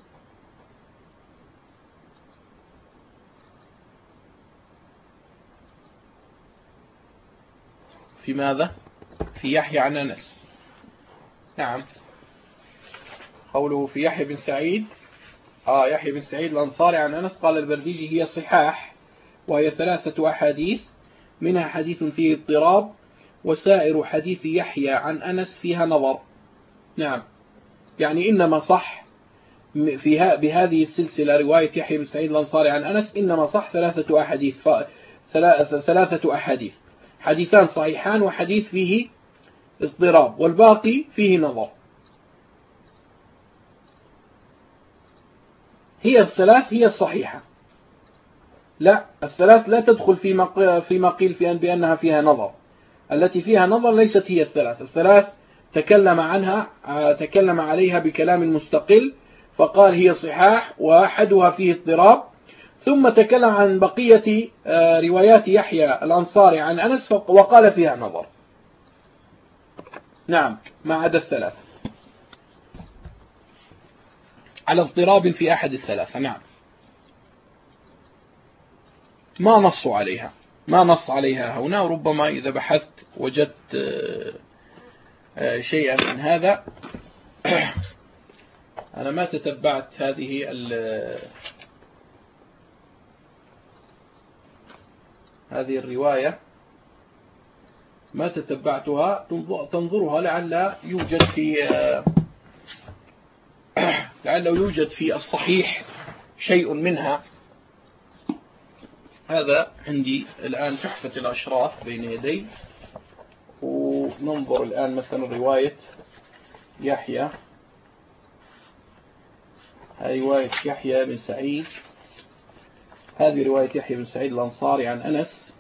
في ماذا؟ في يحيى عن أنس. نعم، قوله في يحيى بن سعيد يحيى بن سعيد الأنصاري عن أنس قال البرديجي هي صحاح، وهي 3 أحاديث، منها حديث فيه اضطراب، وسائر حديث يحيى عن أنس فيها نظر. نعم، يعني إنما صح بهذه السلسلة رواية يحيى بن سعيد الأنصاري عن أنس إنما صح 3 أحاديث، 3 أحاديث، حديثان صحيحان وحديث فيه اضطراب، والباقي فيه نظر. هي ال3 هي الصحيحة، لا ال3 لا تدخل فيما قيل بأنها فيها نظر. التي فيها نظر ليست هي ال3 تكلم عليها بكلام مستقل، فقال هي صحاح وأحدها فيه اضطراب، ثم تكلم عن بقية روايات يحيى الأنصاري عن أنس وقال فيها نظر. نعم، ما عدا ال3 على اضطراب في أحد ال3. نعم، ما نص عليها هنا، وربما إذا بحثت وجدت شيئا من هذا. أنا ما تتبعت هذه الرواية، ما تتبعتها، تنظرها لعل يوجد في الصحيح شيء منها. هذا عندي الآن تحفة الأشراف بين يدي، وننظر الآن مثلا رواية يحيى، رواية يحيى بن سعيد، هذه رواية يحيى بن سعيد الأنصاري عن أنس.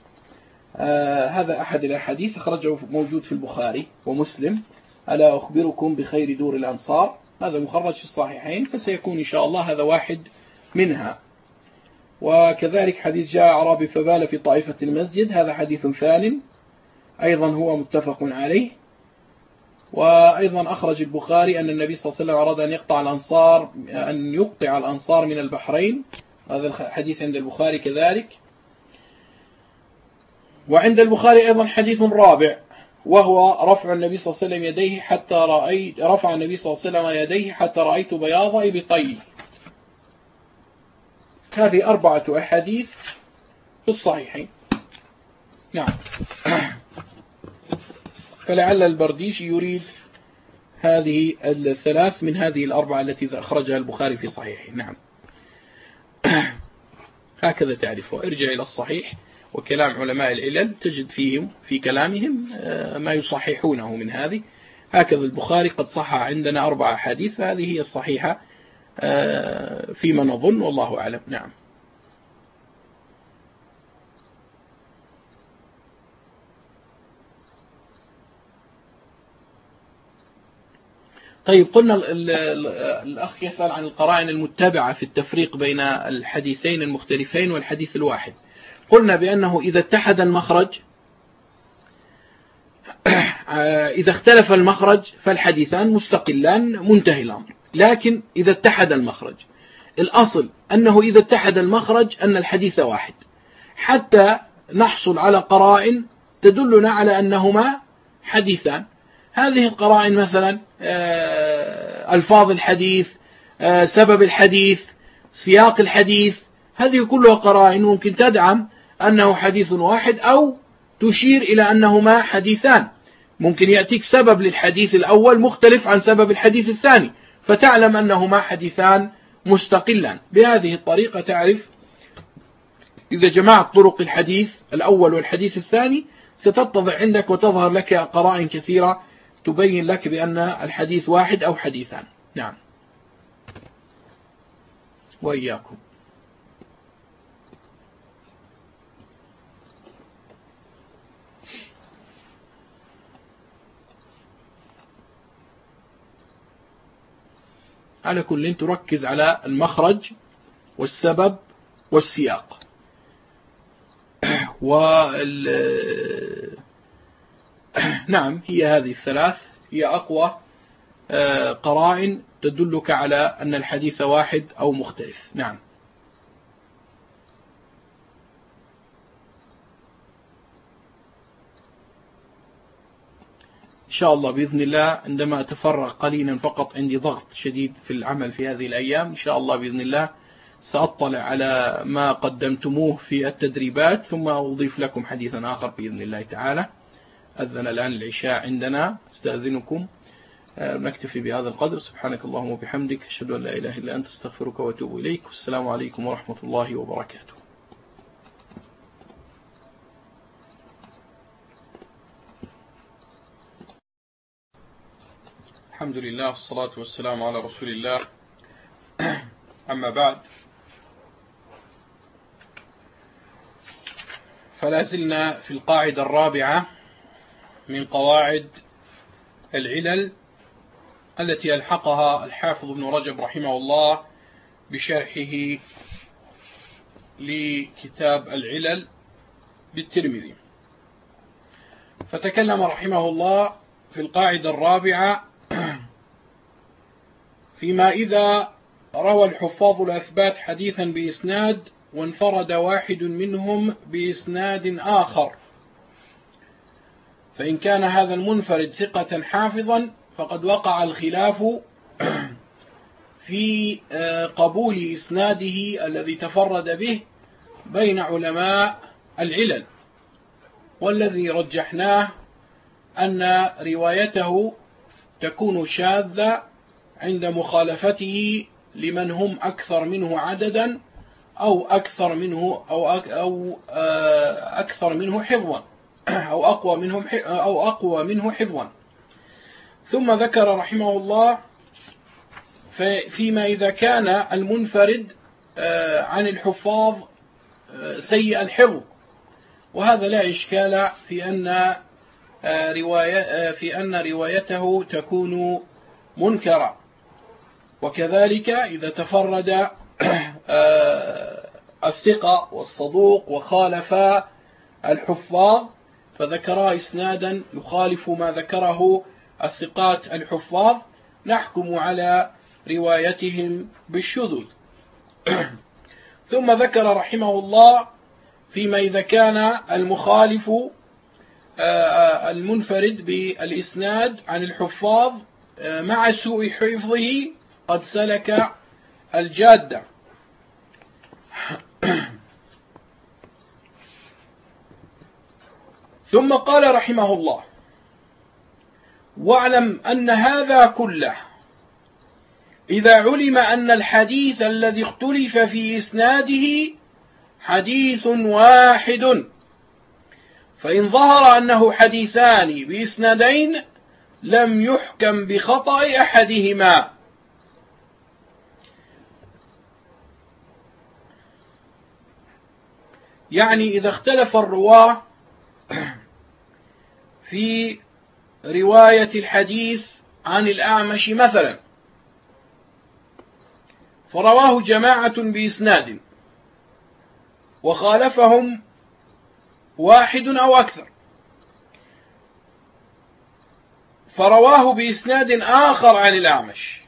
هذا أحد الأحاديث أخرجه موجود في البخاري ومسلم، ألا أخبركم بخير دور الأنصار، هذا مخرج في الصحيحين، فسيكون إن شاء الله هذا واحد منها. وكذلك حديث جاء أعرابي فبال في طائفة المسجد، هذا حديث ثان أيضا هو متفق عليه. وأيضا أخرج البخاري أن النبي صلى الله عليه وسلم أراد أن يقطع الأنصار من البحرين، هذا الحديث عند البخاري كذلك. وعند البخاري أيضا حديث رابع، وهو رفع النبي صلى الله عليه وسلم يديه حتى رأيت بياض إبطيه. هذه 4 أحاديث في الصحيحين. نعم. فلعل البرديشي يريد هذه ال3 من هذه ال4 التي أخرجها البخاري في صحيحه. نعم. هكذا تعرفه، ارجع إلى الصحيح وكلام علماء العلل تجد فيهم في كلامهم ما يصححونه من هذه. هكذا البخاري قد صح عندنا 4 أحاديث، فهذه هي الصحيحة فيما نظن، والله أعلم. نعم. طيب، قلنا الأخ يسأل عن القرائن المتبعة في التفريق بين الحديثين المختلفين والحديث الواحد. قلنا بأنه إذا اتحد المخرج، إذا اختلف المخرج فالحديثان مستقلان منتهي الأمر. لكن إذا اتحد المخرج، الأصل أنه إذا اتحد المخرج أن الحديث واحد، حتى نحصل على قرائن تدلنا على أنهما حديثان. هذه القرائن مثلا ألفاظ الحديث، سبب الحديث، سياق الحديث، هذه كلها قرائن ممكن تدعم أنه حديث واحد، أو تشير إلى أنهما حديثان. ممكن يأتيك سبب للحديث الأول مختلف عن سبب الحديث الثاني، فتعلم أنهما حديثان مستقلان. بهذه الطريقة تعرف إذا جمعت طرق الحديث الأول والحديث الثاني ستتضح عندك وتظهر لك قرائن كثيرة تبين لك بأن الحديث واحد أو حديثان. نعم. وإياكم. على كل تركز على المخرج والسبب والسياق. نعم، هي هذه ال3 هي أقوى قرائن تدلك على أن الحديث واحد أو مختلف. نعم. إن شاء الله بإذن الله عندما أتفرغ قليلا، فقط عندي ضغط شديد في العمل في هذه الأيام، إن شاء الله بإذن الله سأطلع على ما قدمتموه في التدريبات، ثم أضيف لكم حديثا آخر بإذن الله تعالى. أذن الآن العشاء عندنا، استأذنكم، نكتفي بهذا القدر. سبحانك اللهم وبحمدك، أشهد أن لا إله إلا أنت، استغفرك وأتوب إليك، والسلام عليكم ورحمة الله وبركاته. الحمد لله والصلاة والسلام على رسول الله. أما بعد، فلا زلنا في القاعدة الرابعة من قواعد العلل التي ألحقها الحافظ ابن رجب رحمه الله بشرحه لكتاب العلل بالترمذي. فتكلم رحمه الله في القاعدة الرابعة فيما إذا روى الحفاظ الأثبات حديثا بإسناد وانفرد واحد منهم بإسناد آخر، فإن كان هذا المنفرد ثقة حافظا فقد وقع الخلاف في قبول إسناده الذي تفرد به بين علماء العلل، والذي رجحناه أن روايته تكون شاذة عند مخالفته لمن هم أكثر منه عددا أو أكثر منه أكثر منه حفظا أو أقوى منه حفظا. ثم ذكر رحمه الله فيما إذا كان المنفرد عن الحفاظ سيء الحفظ، وهذا لا إشكال في أن روايته تكون منكرة. وكذلك إذا تفرد الثقة والصدوق وخالف الحفاظ فذكر إسنادا يخالف ما ذكره الثقات الحفاظ، نحكم على روايتهم بالشذوذ. ثم ذكر رحمه الله فيما إذا كان المخالف المنفرد بالإسناد عن الحفاظ مع سوء حفظه قد سلك الجادة. ثم قال رحمه الله: واعلم أن هذا كله إذا علم أن الحديث الذي اختلف في إسناده حديث واحد، فإن ظهر أنه حديثان بإسنادين لم يحكم بخطأ أحدهما. يعني إذا اختلف الرواة في رواية الحديث عن الأعمش مثلا، فرواه جماعة بإسناد وخالفهم واحد أو أكثر، فرواه بإسناد آخر عن الأعمش،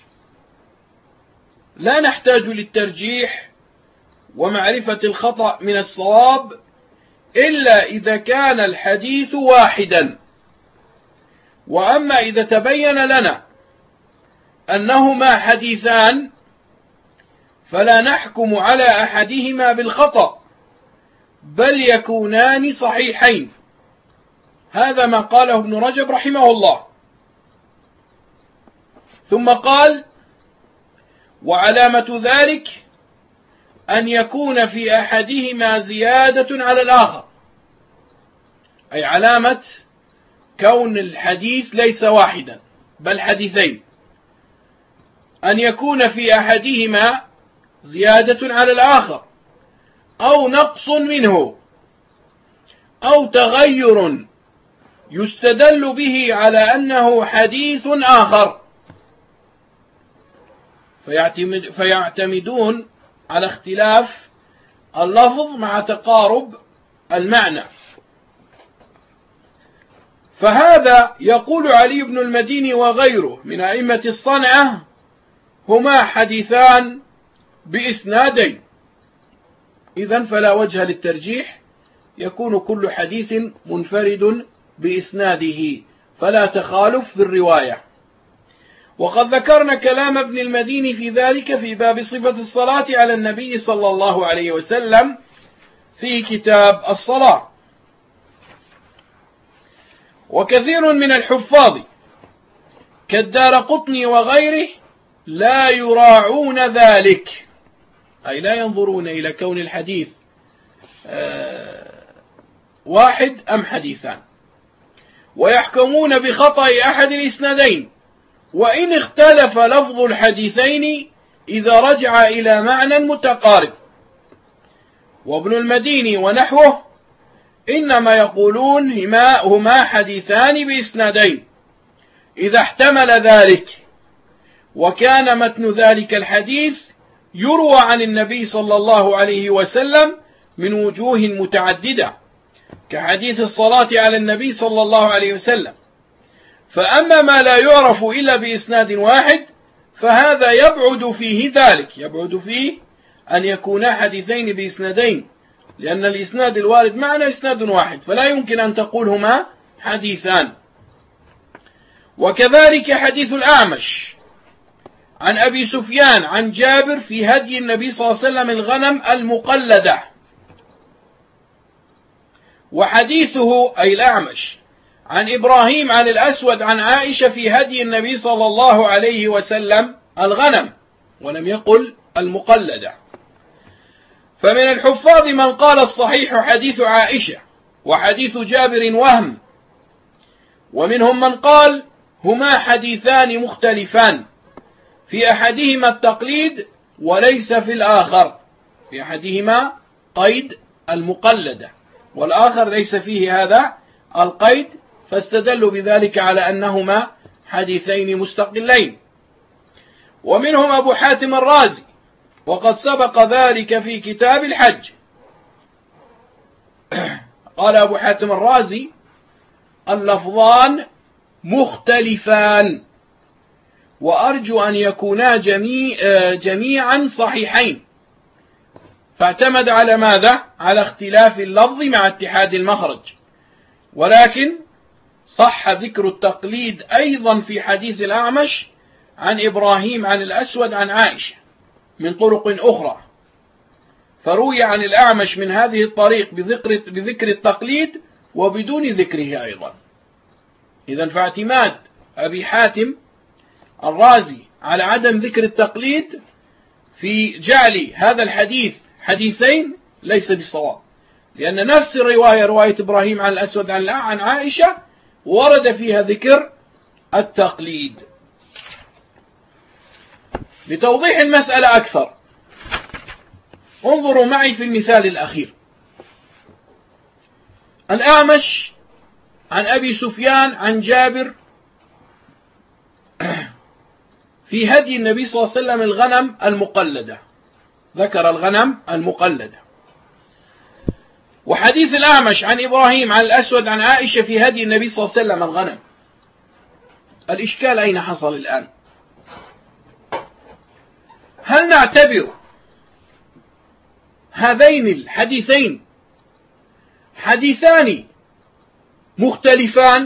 لا نحتاج للترجيح ومعرفة الخطأ من الصواب إلا إذا كان الحديث واحدا. وأما إذا تبين لنا أنهما حديثان فلا نحكم على أحدهما بالخطأ، بل يكونان صحيحين. هذا ما قاله ابن رجب رحمه الله. ثم قال: وعلامة ذلك أن يكون في أحدهما زيادة على الآخر، أي علامة كون الحديث ليس واحدا بل حديثين، أن يكون في أحدهما زيادة على الآخر أو نقص منه أو تغير يستدل به على أنه حديث آخر، فيعتمدون على اختلاف اللفظ مع تقارب المعنى. فهذا يقول علي بن المديني وغيره من أئمة الصنعة هما حديثان بإسنادين، إذن فلا وجه للترجيح، يكون كل حديث منفرد بإسناده، فلا تخالف في الرواية. وقد ذكرنا كلام ابن المديني في ذلك في باب صفة الصلاة على النبي صلى الله عليه وسلم في كتاب الصلاة. وكثير من الحفاظ كالدارقطني وغيره لا يراعون ذلك، أي لا ينظرون إلى كون الحديث واحد أم حديثان، ويحكمون بخطأ أحد الإسنادين وإن اختلف لفظ الحديثين إذا رجع إلى معنى متقارب. وابن المديني ونحوه إنما يقولون هما حديثان بإسنادين إذا احتمل ذلك، وكان متن ذلك الحديث يروى عن النبي صلى الله عليه وسلم من وجوه متعددة كحديث الصلاة على النبي صلى الله عليه وسلم. فأما ما لا يعرف إلا بإسناد واحد فهذا يبعد فيه ذلك، يبعد فيه أن يكونا حديثين بإسنادين، لأن الإسناد الوارد معنا إسناد واحد، فلا يمكن أن تقول هما حديثان. وكذلك حديث الأعمش عن أبي سفيان عن جابر في هدي النبي صلى الله عليه وسلم الغنم المقلدة، وحديثه أي الأعمش عن إبراهيم عن الأسود عن عائشة في هدي النبي صلى الله عليه وسلم الغنم، ولم يقل المقلدة. فمن الحفاظ من قال الصحيح حديث عائشة وحديث جابر وهم، ومنهم من قال هما حديثان مختلفان، في أحدهما التقليد وليس في الآخر، في أحدهما قيد المقلدة والآخر ليس فيه هذا القيد، فاستدلوا بذلك على أنهما حديثين مستقلين. ومنهم أبو حاتم الرازي، وقد سبق ذلك في كتاب الحج. قال أبو حاتم الرازي اللفظان مختلفان، وأرجو أن يكونا جميعا صحيحين، فاعتمد على ماذا؟ على اختلاف اللفظ مع اتحاد المخرج. ولكن صح ذكر التقليد أيضا في حديث الأعمش عن إبراهيم عن الأسود عن عائشة من طرق أخرى، فروي عن الأعمش من هذه الطريق بذكر التقليد وبدون ذكره أيضا. إذن فاعتماد أبي حاتم الرازي على عدم ذكر التقليد في جعل هذا الحديث حديثين ليس بالصواب، لأن نفس الرواية رواية إبراهيم عن الأسود عن عائشة ورد فيها ذكر التقليد. لتوضيح المسألة أكثر انظروا معي في المثال الأخير. الأعمش عن أبي سفيان عن جابر في هدي النبي صلى الله عليه وسلم الغنم المقلدة، ذكر الغنم المقلدة. وحديث الأعمش عن إبراهيم عن الأسود عن عائشة في هدي النبي صلى الله عليه وسلم الغنم. الإشكال أين حصل الآن؟ هل نعتبر هذين الحديثين حديثان مختلفان،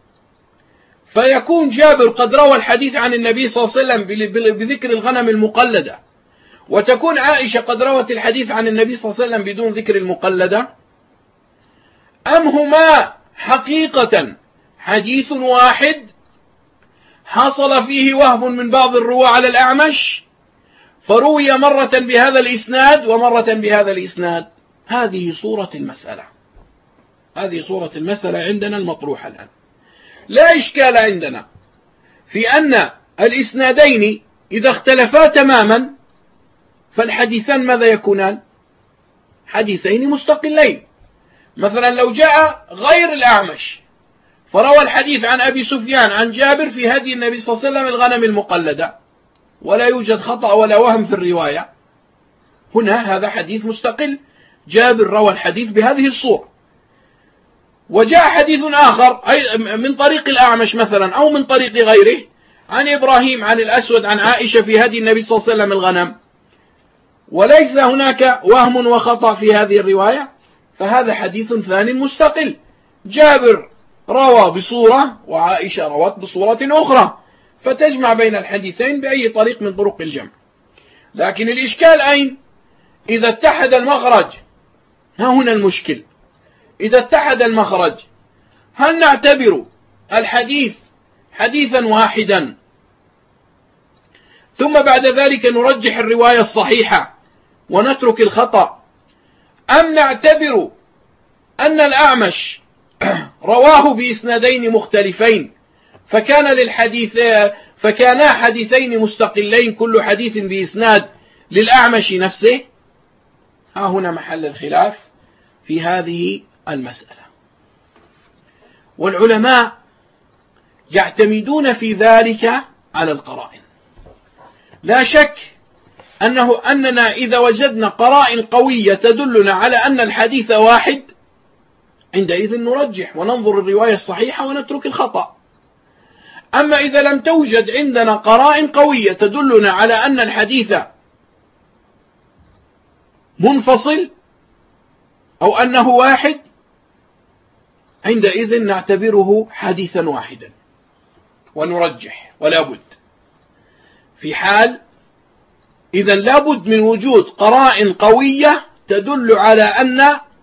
فيكون جابر قد روى الحديث عن النبي صلى الله عليه وسلم بذكر الغنم المقلدة، وتكون عائشة قد روت الحديث عن النبي صلى الله عليه وسلم بدون ذكر المقلدة؟ أم هما حقيقة حديث واحد حصل فيه وهم من بعض الرواة على الأعمش فروي مرة بهذا الإسناد ومرة بهذا الإسناد؟ هذه صورة المسألة، هذه صورة المسألة عندنا المطروحة الآن. لا إشكال عندنا في أن الإسنادين إذا اختلفا تماما فالحديثان ماذا يكونان؟ حديثين مستقلين. مثلا لو جاء غير الأعمش فروى الحديث عن أبي سفيان عن جابر في هدي النبي صلى الله عليه وسلم الغنم المقلدة ولا يوجد خطأ ولا وهم في الرواية، هنا هذا حديث مستقل، جابر روى الحديث بهذه الصورة. وجاء حديث آخر من طريق الأعمش مثلا أو من طريق غيره عن إبراهيم عن الأسود عن عائشة في هدي النبي صلى الله عليه وسلم الغنم، وليس هناك وهم وخطأ في هذه الرواية، فهذا حديث ثاني مستقل. جابر روى بصورة وعائشة روت بصورة أخرى، فتجمع بين الحديثين بأي طريق من طرق الجمع. لكن الإشكال أين؟ إذا اتحد المخرج. ها هنا المشكل. إذا اتحد المخرج، هل نعتبر الحديث حديثا واحدا ثم بعد ذلك نرجح الرواية الصحيحة ونترك الخطأ، أم نعتبر أن الأعمش رواه بإسنادين مختلفين فكانا حديثين مستقلين كل حديث بإسناد للأعمش نفسه؟ ها هنا محل الخلاف في هذه المسألة. والعلماء يعتمدون في ذلك على القرائن. لا شك أننا إذا وجدنا قرائن قوية تدلنا على أن الحديث واحد، عندئذ نرجح وننظر الرواية الصحيحة ونترك الخطأ. أما إذا لم توجد عندنا قرائن قوية تدلنا على أن الحديث منفصل أو أنه واحد، عندئذ نعتبره حديثا واحدا ونرجح ولا بد. في حال إذا لابد من وجود قرائن قوية تدل على أن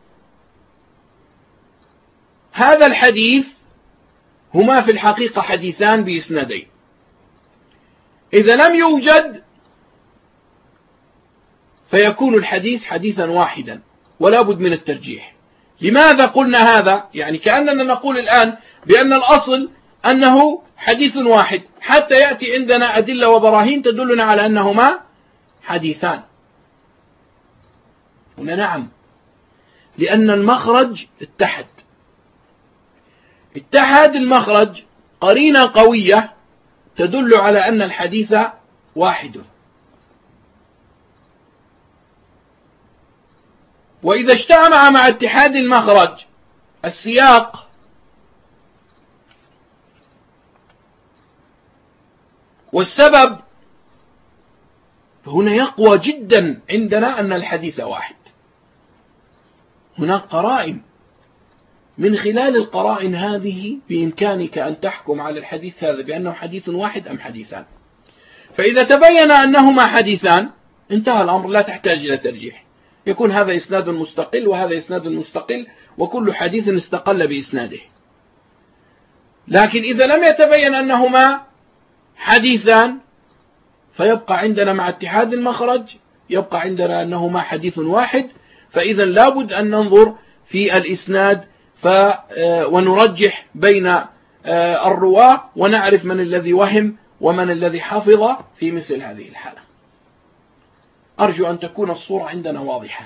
هذا الحديث هما في الحقيقة حديثان بإسنادين. إذا لم يوجد فيكون الحديث حديثا واحدا ولا بد من الترجيح. لماذا قلنا هذا؟ يعني كأننا نقول الآن بأن الأصل أنه حديث واحد حتى يأتي عندنا أدلة وبراهين تدلنا على أنهما حديثان. هنا نعم، لأن المخرج اتحد المخرج، قرينة قوية تدل على أن الحديث واحد. وإذا اجتمع مع اتحاد المخرج السياق والسبب، فهنا يقوى جدا عندنا أن الحديث واحد. هناك قرائن، من خلال القرائن هذه بإمكانك أن تحكم على الحديث هذا بأنه حديث واحد أم حديثان. فإذا تبين أنهما حديثان انتهى الأمر، لا تحتاج إلى ترجيح، يكون هذا إسناد مستقل وهذا إسناد مستقل وكل حديث استقل بإسناده. لكن إذا لم يتبين أنهما حديثان فيبقى عندنا مع اتحاد المخرج يبقى عندنا أنهما حديث واحد. فإذا لابد أن ننظر في الإسناد ونرجح بين الرواة ونعرف من الذي وهم ومن الذي حفظ في مثل هذه الحالة. أرجو أن تكون الصورة عندنا واضحة.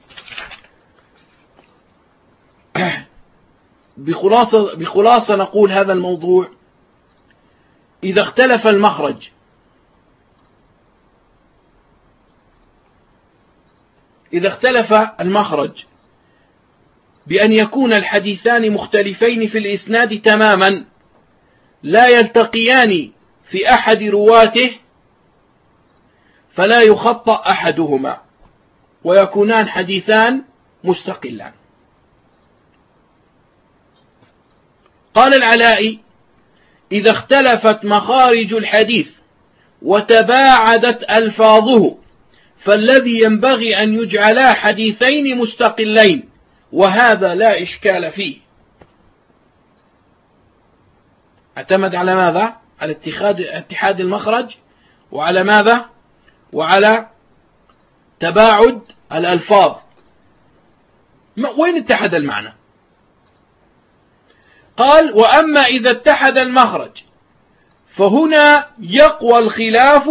بخلاصة نقول هذا الموضوع: إذا اختلف المخرج بأن يكون الحديثان مختلفين في الإسناد تماما لا يلتقيان في أحد رواته، فلا يخطأ أحدهما ويكونان حديثان مستقلان. قال العلائي: إذا اختلفت مخارج الحديث وتباعدت ألفاظه فالذي ينبغي أن يجعلا حديثين مستقلين، وهذا لا إشكال فيه. اعتمد على ماذا؟ على اتحاد المخرج، وعلى ماذا؟ وعلى تباعد الألفاظ. وين اتحد المعنى؟ قال: وأما إذا اتحد المخرج فهنا يقوى الخلاف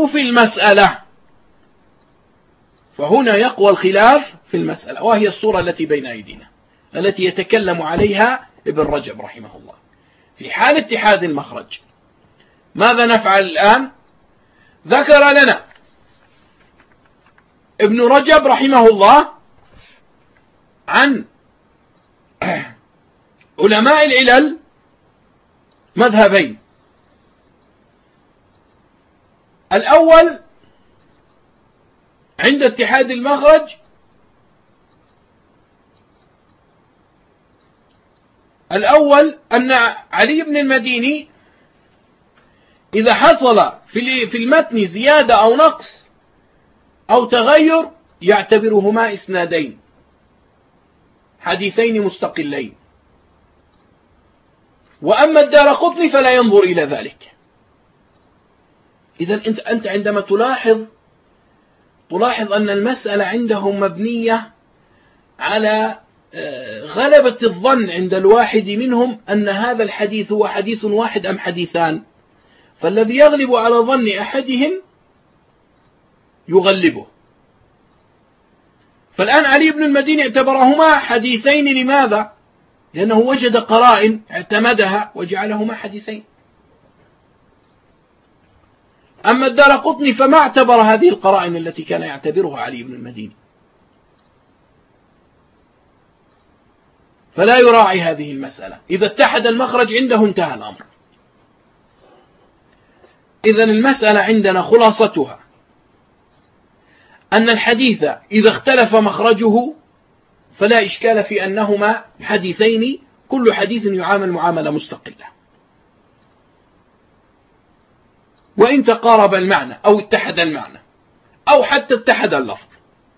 في المسألة، وهي الصورة التي بين أيدينا التي يتكلم عليها ابن رجب رحمه الله. في حال اتحاد المخرج ماذا نفعل الآن؟ ذكر لنا ابن رجب رحمه الله عن علماء العلل مذهبين. الأول عند اتحاد المخرج الأول أن علي بن المديني إذا حصل في المتن زيادة أو نقص أو تغير يعتبرهما إسنادين حديثين مستقلين. وأما الدارقطني فلا ينظر إلى ذلك. إذا أنت عندما تلاحظ أن المسألة عندهم مبنية على غلبة الظن عند الواحد منهم أن هذا الحديث هو حديث واحد أم حديثان، فالذي يغلب على ظن أحدهم يغلبه. فالآن علي بن المديني اعتبرهما حديثين. لماذا؟ لأنه وجد قرائن اعتمدها وجعلهما حديثين. أما الدارقطني فما اعتبر هذه القرائن التي كان يعتبرها علي بن المديني، فلا يراعي هذه المسألة. إذا اتحد المخرج عنده انتهى الأمر. إذا المسألة عندنا خلاصتها أن الحديث إذا اختلف مخرجه فلا إشكال في أنهما حديثين، كل حديث يعامل معاملة مستقلة، وإن تقارب المعنى أو اتحد المعنى أو حتى اتحد اللفظ.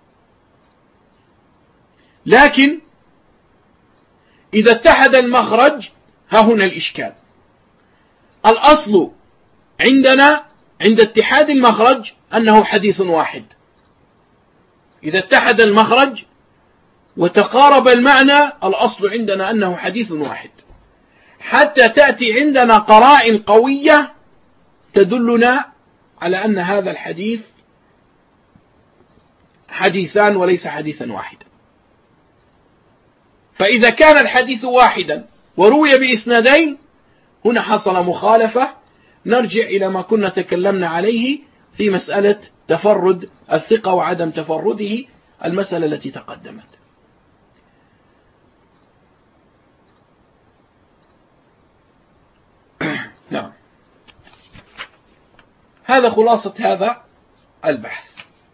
لكن إذا اتحد المخرج ها هنا الإشكال. الأصل عندنا عند اتحاد المخرج أنه حديث واحد. إذا اتحد المخرج وتقارب المعنى الأصل عندنا أنه حديث واحد، حتى تأتي عندنا قرائن قوية تدلنا على أن هذا الحديث حديثان وليس حديثا واحدا. فإذا كان الحديث واحدا وروي بإسنادين هنا حصل مخالفة. نرجع إلى ما كنا تكلمنا عليه في مسألة تفرد الثقة وعدم تفرده، المسألة التي تقدمت. نعم، هذا خلاصة هذا البحث.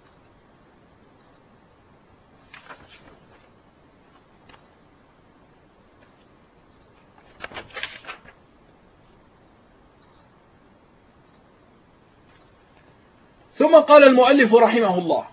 ثم قال المؤلف رحمه الله: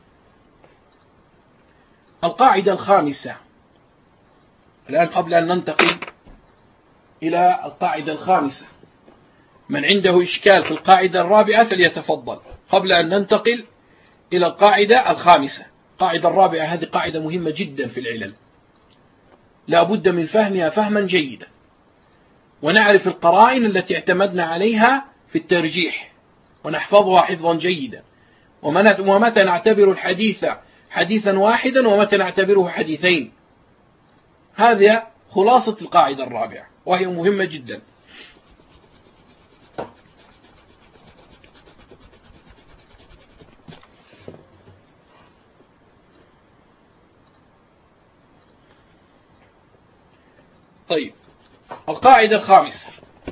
القاعدة الخامسة. الآن قبل أن ننتقل إلى القاعدة الخامسة، من عنده إشكال في القاعدة الرابعة فليتفضل قبل أن ننتقل إلى القاعدة الخامسة. القاعدة الرابعة هذه قاعدة مهمة جدا في العلل، لا بد من فهمها فهما جيدا، ونعرف القرائن التي اعتمدنا عليها في الترجيح ونحفظها حفظا جيدا، ومتى نعتبر الحديث حديثا واحدا ومتى نعتبره حديثين. هذه خلاصة القاعدة الرابعة وهي مهمة جدا. طيب، القاعدة الخامسة: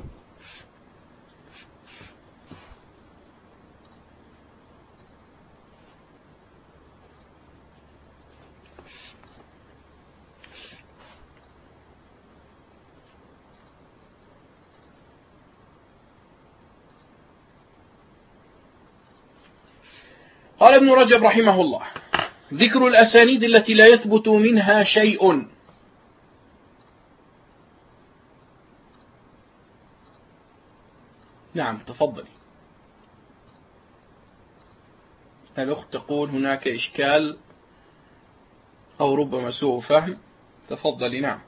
قال ابن رجب رحمه الله: ذكر الأسانيد التي لا يثبت منها شيء. نعم، تفضلي. الأخت تقول هناك إشكال أو ربما سوء فهم. تفضلي. نعم.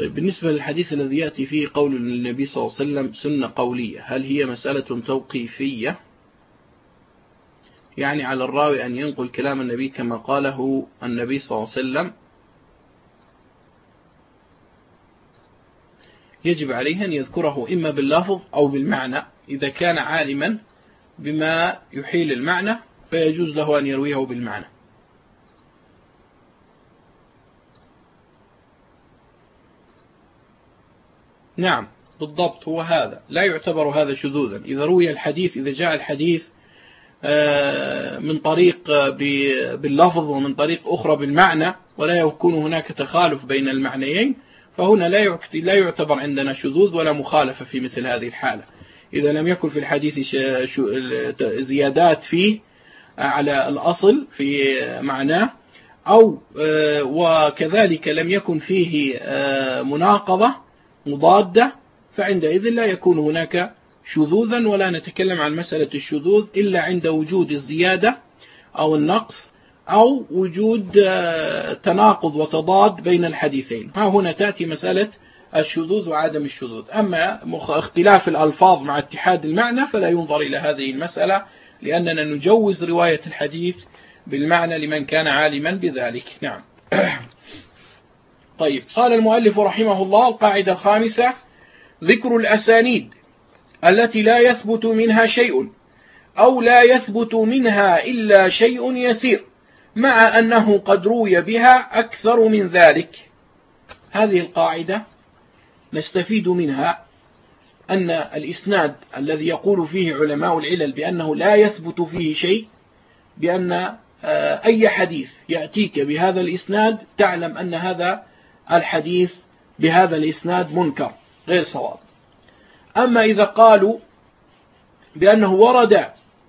طيب بالنسبة للحديث الذي يأتي فيه قول النبي صلى الله عليه وسلم سنة قولية، هل هي مسألة توقيفية؟ يعني على الراوي أن ينقل كلام النبي كما قاله النبي صلى الله عليه وسلم، يجب عليه أن يذكره إما باللفظ أو بالمعنى. إذا كان عالما بما يحيل المعنى فيجوز له أن يرويه بالمعنى. نعم بالضبط، هو هذا لا يعتبر هذا شذوذا. إذا روي الحديث، إذا جاء الحديث من طريق باللفظ ومن طريق أخرى بالمعنى ولا يكون هناك تخالف بين المعنيين، فهنا لا يعتبر عندنا شذوذ ولا مخالفة في مثل هذه الحالة. إذا لم يكن في الحديث زيادات فيه على الأصل في معناه، أو وكذلك لم يكن فيه مناقضة مضادة، فعندئذ لا يكون هناك شذوذا، ولا نتكلم عن مسألة الشذوذ إلا عند وجود الزيادة أو النقص أو وجود تناقض وتضاد بين الحديثين. ها هنا تأتي مسألة الشذوذ وعدم الشذوذ. أما اختلاف الألفاظ مع اتحاد المعنى فلا ينظر إلى هذه المسألة، لأننا نجوز رواية الحديث بالمعنى لمن كان عالما بذلك. نعم. طيب، قال المؤلف رحمه الله: القاعدة الخامسة: ذكر الأسانيد التي لا يثبت منها شيء أو لا يثبت منها إلا شيء يسير، مع أنه قد روي بها أكثر من ذلك. هذه القاعدة نستفيد منها أن الإسناد الذي يقول فيه علماء العلل بأنه لا يثبت فيه شيء، بأن أي حديث يأتيك بهذا الإسناد تعلم أن هذا الحديث بهذا الإسناد منكر غير صواب. أما إذا قالوا بأنه ورد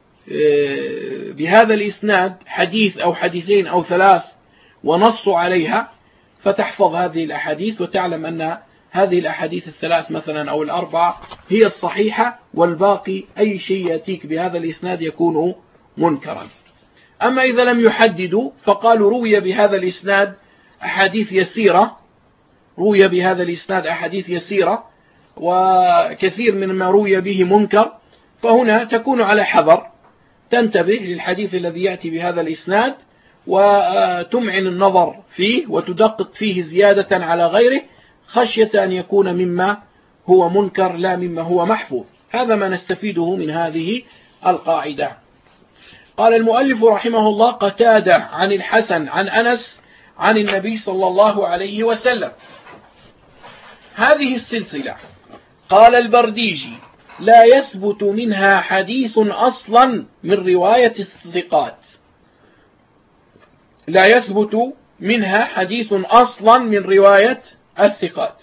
بهذا الإسناد حديث أو حديثين أو ثلاث ونصوا عليها، فتحفظ هذه الأحاديث وتعلم أن هذه الأحاديث الثلاث مثلا أو الأربع هي الصحيحة، والباقي أي شيء يأتيك بهذا الإسناد يكون منكرا. أما إذا لم يحددوا فقالوا روي بهذا الإسناد أحاديث يسيرة، روي بهذا الإسناد أحاديث يسيرة وكثير من ما روي به منكر، فهنا تكون على حذر، تنتبه للحديث الذي يأتي بهذا الإسناد وتمعن النظر فيه وتدقق فيه زيادة على غيره، خشية أن يكون مما هو منكر لا مما هو محفوظ. هذا ما نستفيده من هذه القاعدة. قال المؤلف رحمه الله: قتادة عن الحسن عن أنس عن النبي صلى الله عليه وسلم. هذه السلسلة قال البرديجي: لا يثبت منها حديث أصلا من رواية الثقات. لا يثبت منها حديث أصلا من رواية الثقات.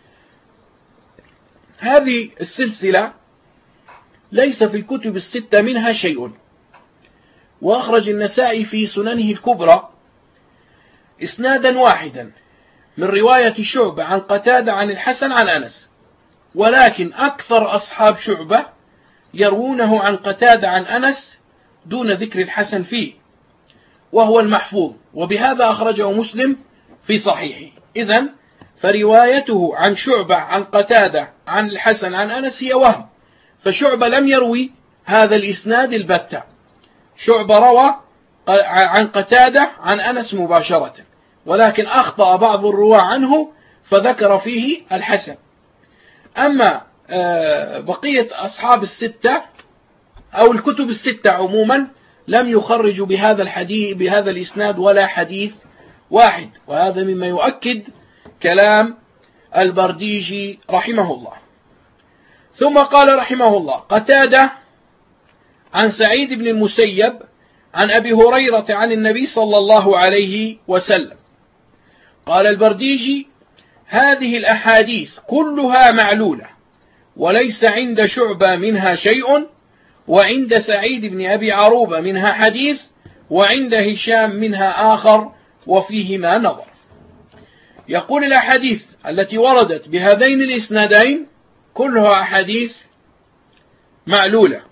هذه السلسلة ليس في الكتب الستة منها شيء. وأخرج النسائي في سننه الكبرى إسنادا واحدا من رواية شعبة عن قتادة عن الحسن عن أنس، ولكن أكثر أصحاب شعبة يروونه عن قتادة عن أنس دون ذكر الحسن فيه، وهو المحفوظ، وبهذا أخرجه مسلم في صحيحه. إذن فروايته عن شعبة عن قتادة عن الحسن عن أنس هي وهم، فشعبة لم يروي هذا الإسناد البتة. شعبة روى عن قتادة عن أنس مباشرة، ولكن أخطأ بعض الرواة عنه فذكر فيه الحسن. أما بقية أصحاب الستة أو الكتب الستة عموما لم يخرجوا بهذا الحديث بهذا الإسناد ولا حديث واحد، وهذا مما يؤكد كلام البرديجي رحمه الله. ثم قال رحمه الله: قتادة عن سعيد بن المسيب عن أبي هريرة عن النبي صلى الله عليه وسلم. قال البرديجي: هذه الأحاديث كلها معلولة، وليس عند شعبة منها شيء، وعند سعيد بن أبي عروبة منها حديث، وعند هشام منها آخر، وفيهما نظر. يقول: الأحاديث التي وردت بهذين الإسنادين كلها أحاديث معلولة.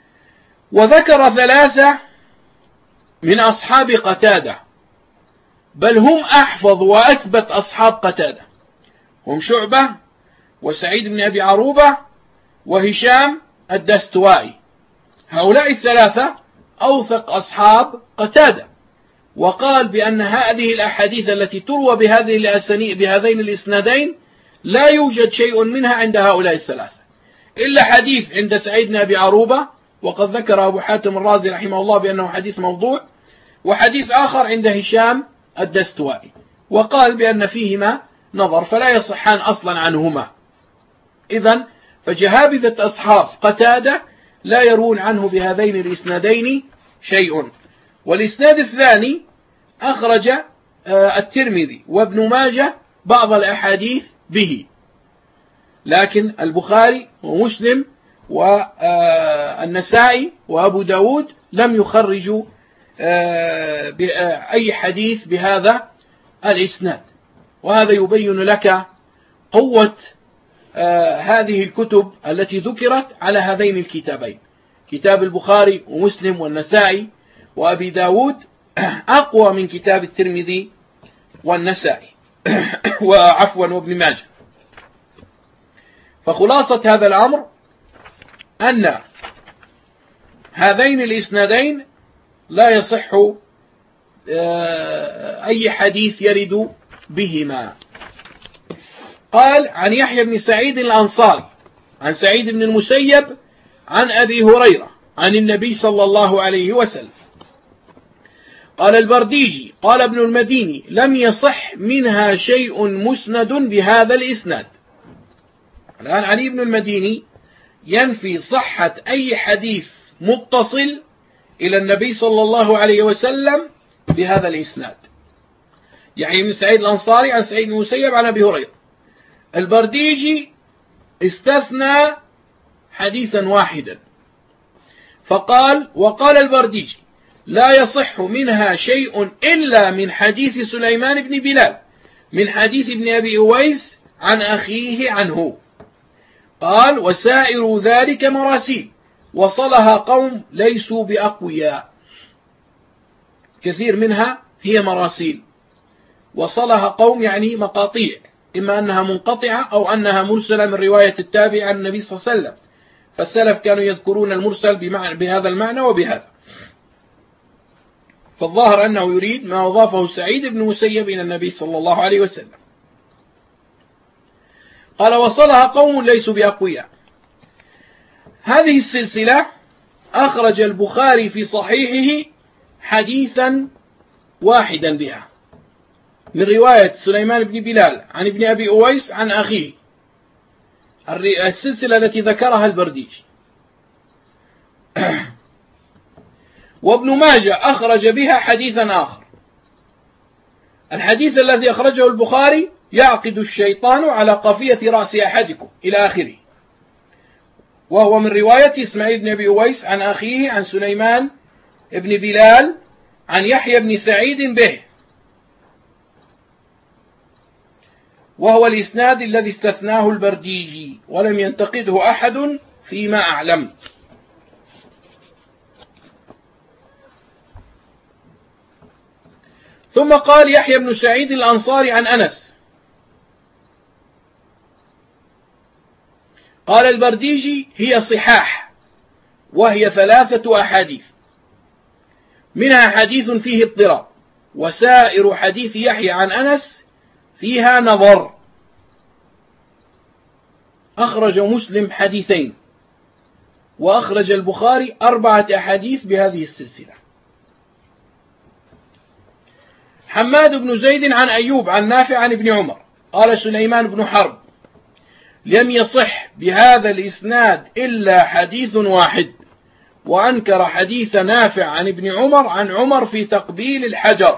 وذكر ثلاثة من أصحاب قتادة بل هم أحفظ وأثبت أصحاب قتادة، هم شعبة وسعيد بن أبي عروبة وهشام الدستوائي، هؤلاء الثلاثة أوثق أصحاب قتادة. وقال بأن هذه الأحاديث التي تروى بهذين الإسنادين لا يوجد شيء منها عند هؤلاء الثلاثة إلا حديث عند سعيد بن أبي عروبة، وقد ذكر أبو حاتم الرازي رحمه الله بأنه حديث موضوع، وحديث آخر عند هشام الدستوائي، وقال بأن فيهما نظر فلا يصحان أصلا عنهما. إذن فجهابذة أصحاب قتادة لا يرون عنه بهذين الإسنادين شيء. والإسناد الثاني أخرج الترمذي وابن ماجه بعض الأحاديث به، لكن البخاري ومسلم والنسائي وأبو داود لم يخرجوا أي حديث بهذا الإسناد. وهذا يبين لك قوة هذه الكتب التي ذكرت على هذين الكتابين، كتاب البخاري ومسلم والنسائي وأبي داود أقوى من كتاب الترمذي والنسائي وابن ماجه. فخلاصة هذا الأمر أن هذين الإسنادين لا يصح أي حديث يرد بهما. قال عن يحيى بن سعيد الأنصاري عن سعيد بن المسيب عن أبي هريرة عن النبي صلى الله عليه وسلم قال البرديجي قال ابن المديني لم يصح منها شيء مسند بهذا الإسناد. الآن علي بن المديني ينفي صحة أي حديث متصل إلى النبي صلى الله عليه وسلم بهذا الإسناد. يحيى بن سعيد الأنصاري عن سعيد بن المسيب عن أبي هريرة. البرديجي استثنى حديثا واحدا فقال وقال البرديجي لا يصح منها شيء إلا من حديث سليمان بن بلال من حديث ابن أبي أويس عن أخيه عنه. قال وسائر ذلك مراسيل وصلها قوم ليسوا بأقوياء، كثير منها هي مراسيل، وصلها قوم يعني مقاطيع، إما أنها منقطعة أو أنها مرسلة من رواية التابع عن النبي صلى الله عليه وسلم، فالسلف كانوا يذكرون المرسل بهذا المعنى وبهذا. فالظاهر أنه يريد ما أضافه سعيد بن مسيب إلى النبي صلى الله عليه وسلم. قال وصلها قوم ليسوا بأقوياء. هذه السلسلة أخرج البخاري في صحيحه حديثا واحدا بها من رواية سليمان بن بلال عن ابن أبي أويس عن أخيه، السلسلة التي ذكرها البرديجي. وابن ماجه أخرج بها حديثا آخر. الحديث الذي أخرجه البخاري يعقد الشيطان على قافية رأس أحدكم إلى آخره، وهو من رواية إسماعيل بن أبي أويس عن أخيه عن سليمان بن بلال عن يحيى بن سعيد به، وهو الإسناد الذي استثناه البرديجي ولم ينتقده أحد فيما أعلم. ثم قال يحيى بن سعيد الأنصاري عن أنس قال البرديجي هي صحاح وهي 3 أحاديث، منها حديث فيه اضطراب، وسائر حديث يحيى عن أنس فيها نظر. أخرج مسلم حديثين، وأخرج البخاري 4 أحاديث بهذه السلسلة. حماد بن زيد عن أيوب عن نافع عن ابن عمر قال سليمان بن حرب لم يصح بهذا الإسناد إلا حديث واحد، وأنكر حديث نافع عن ابن عمر عن عمر في تقبيل الحجر،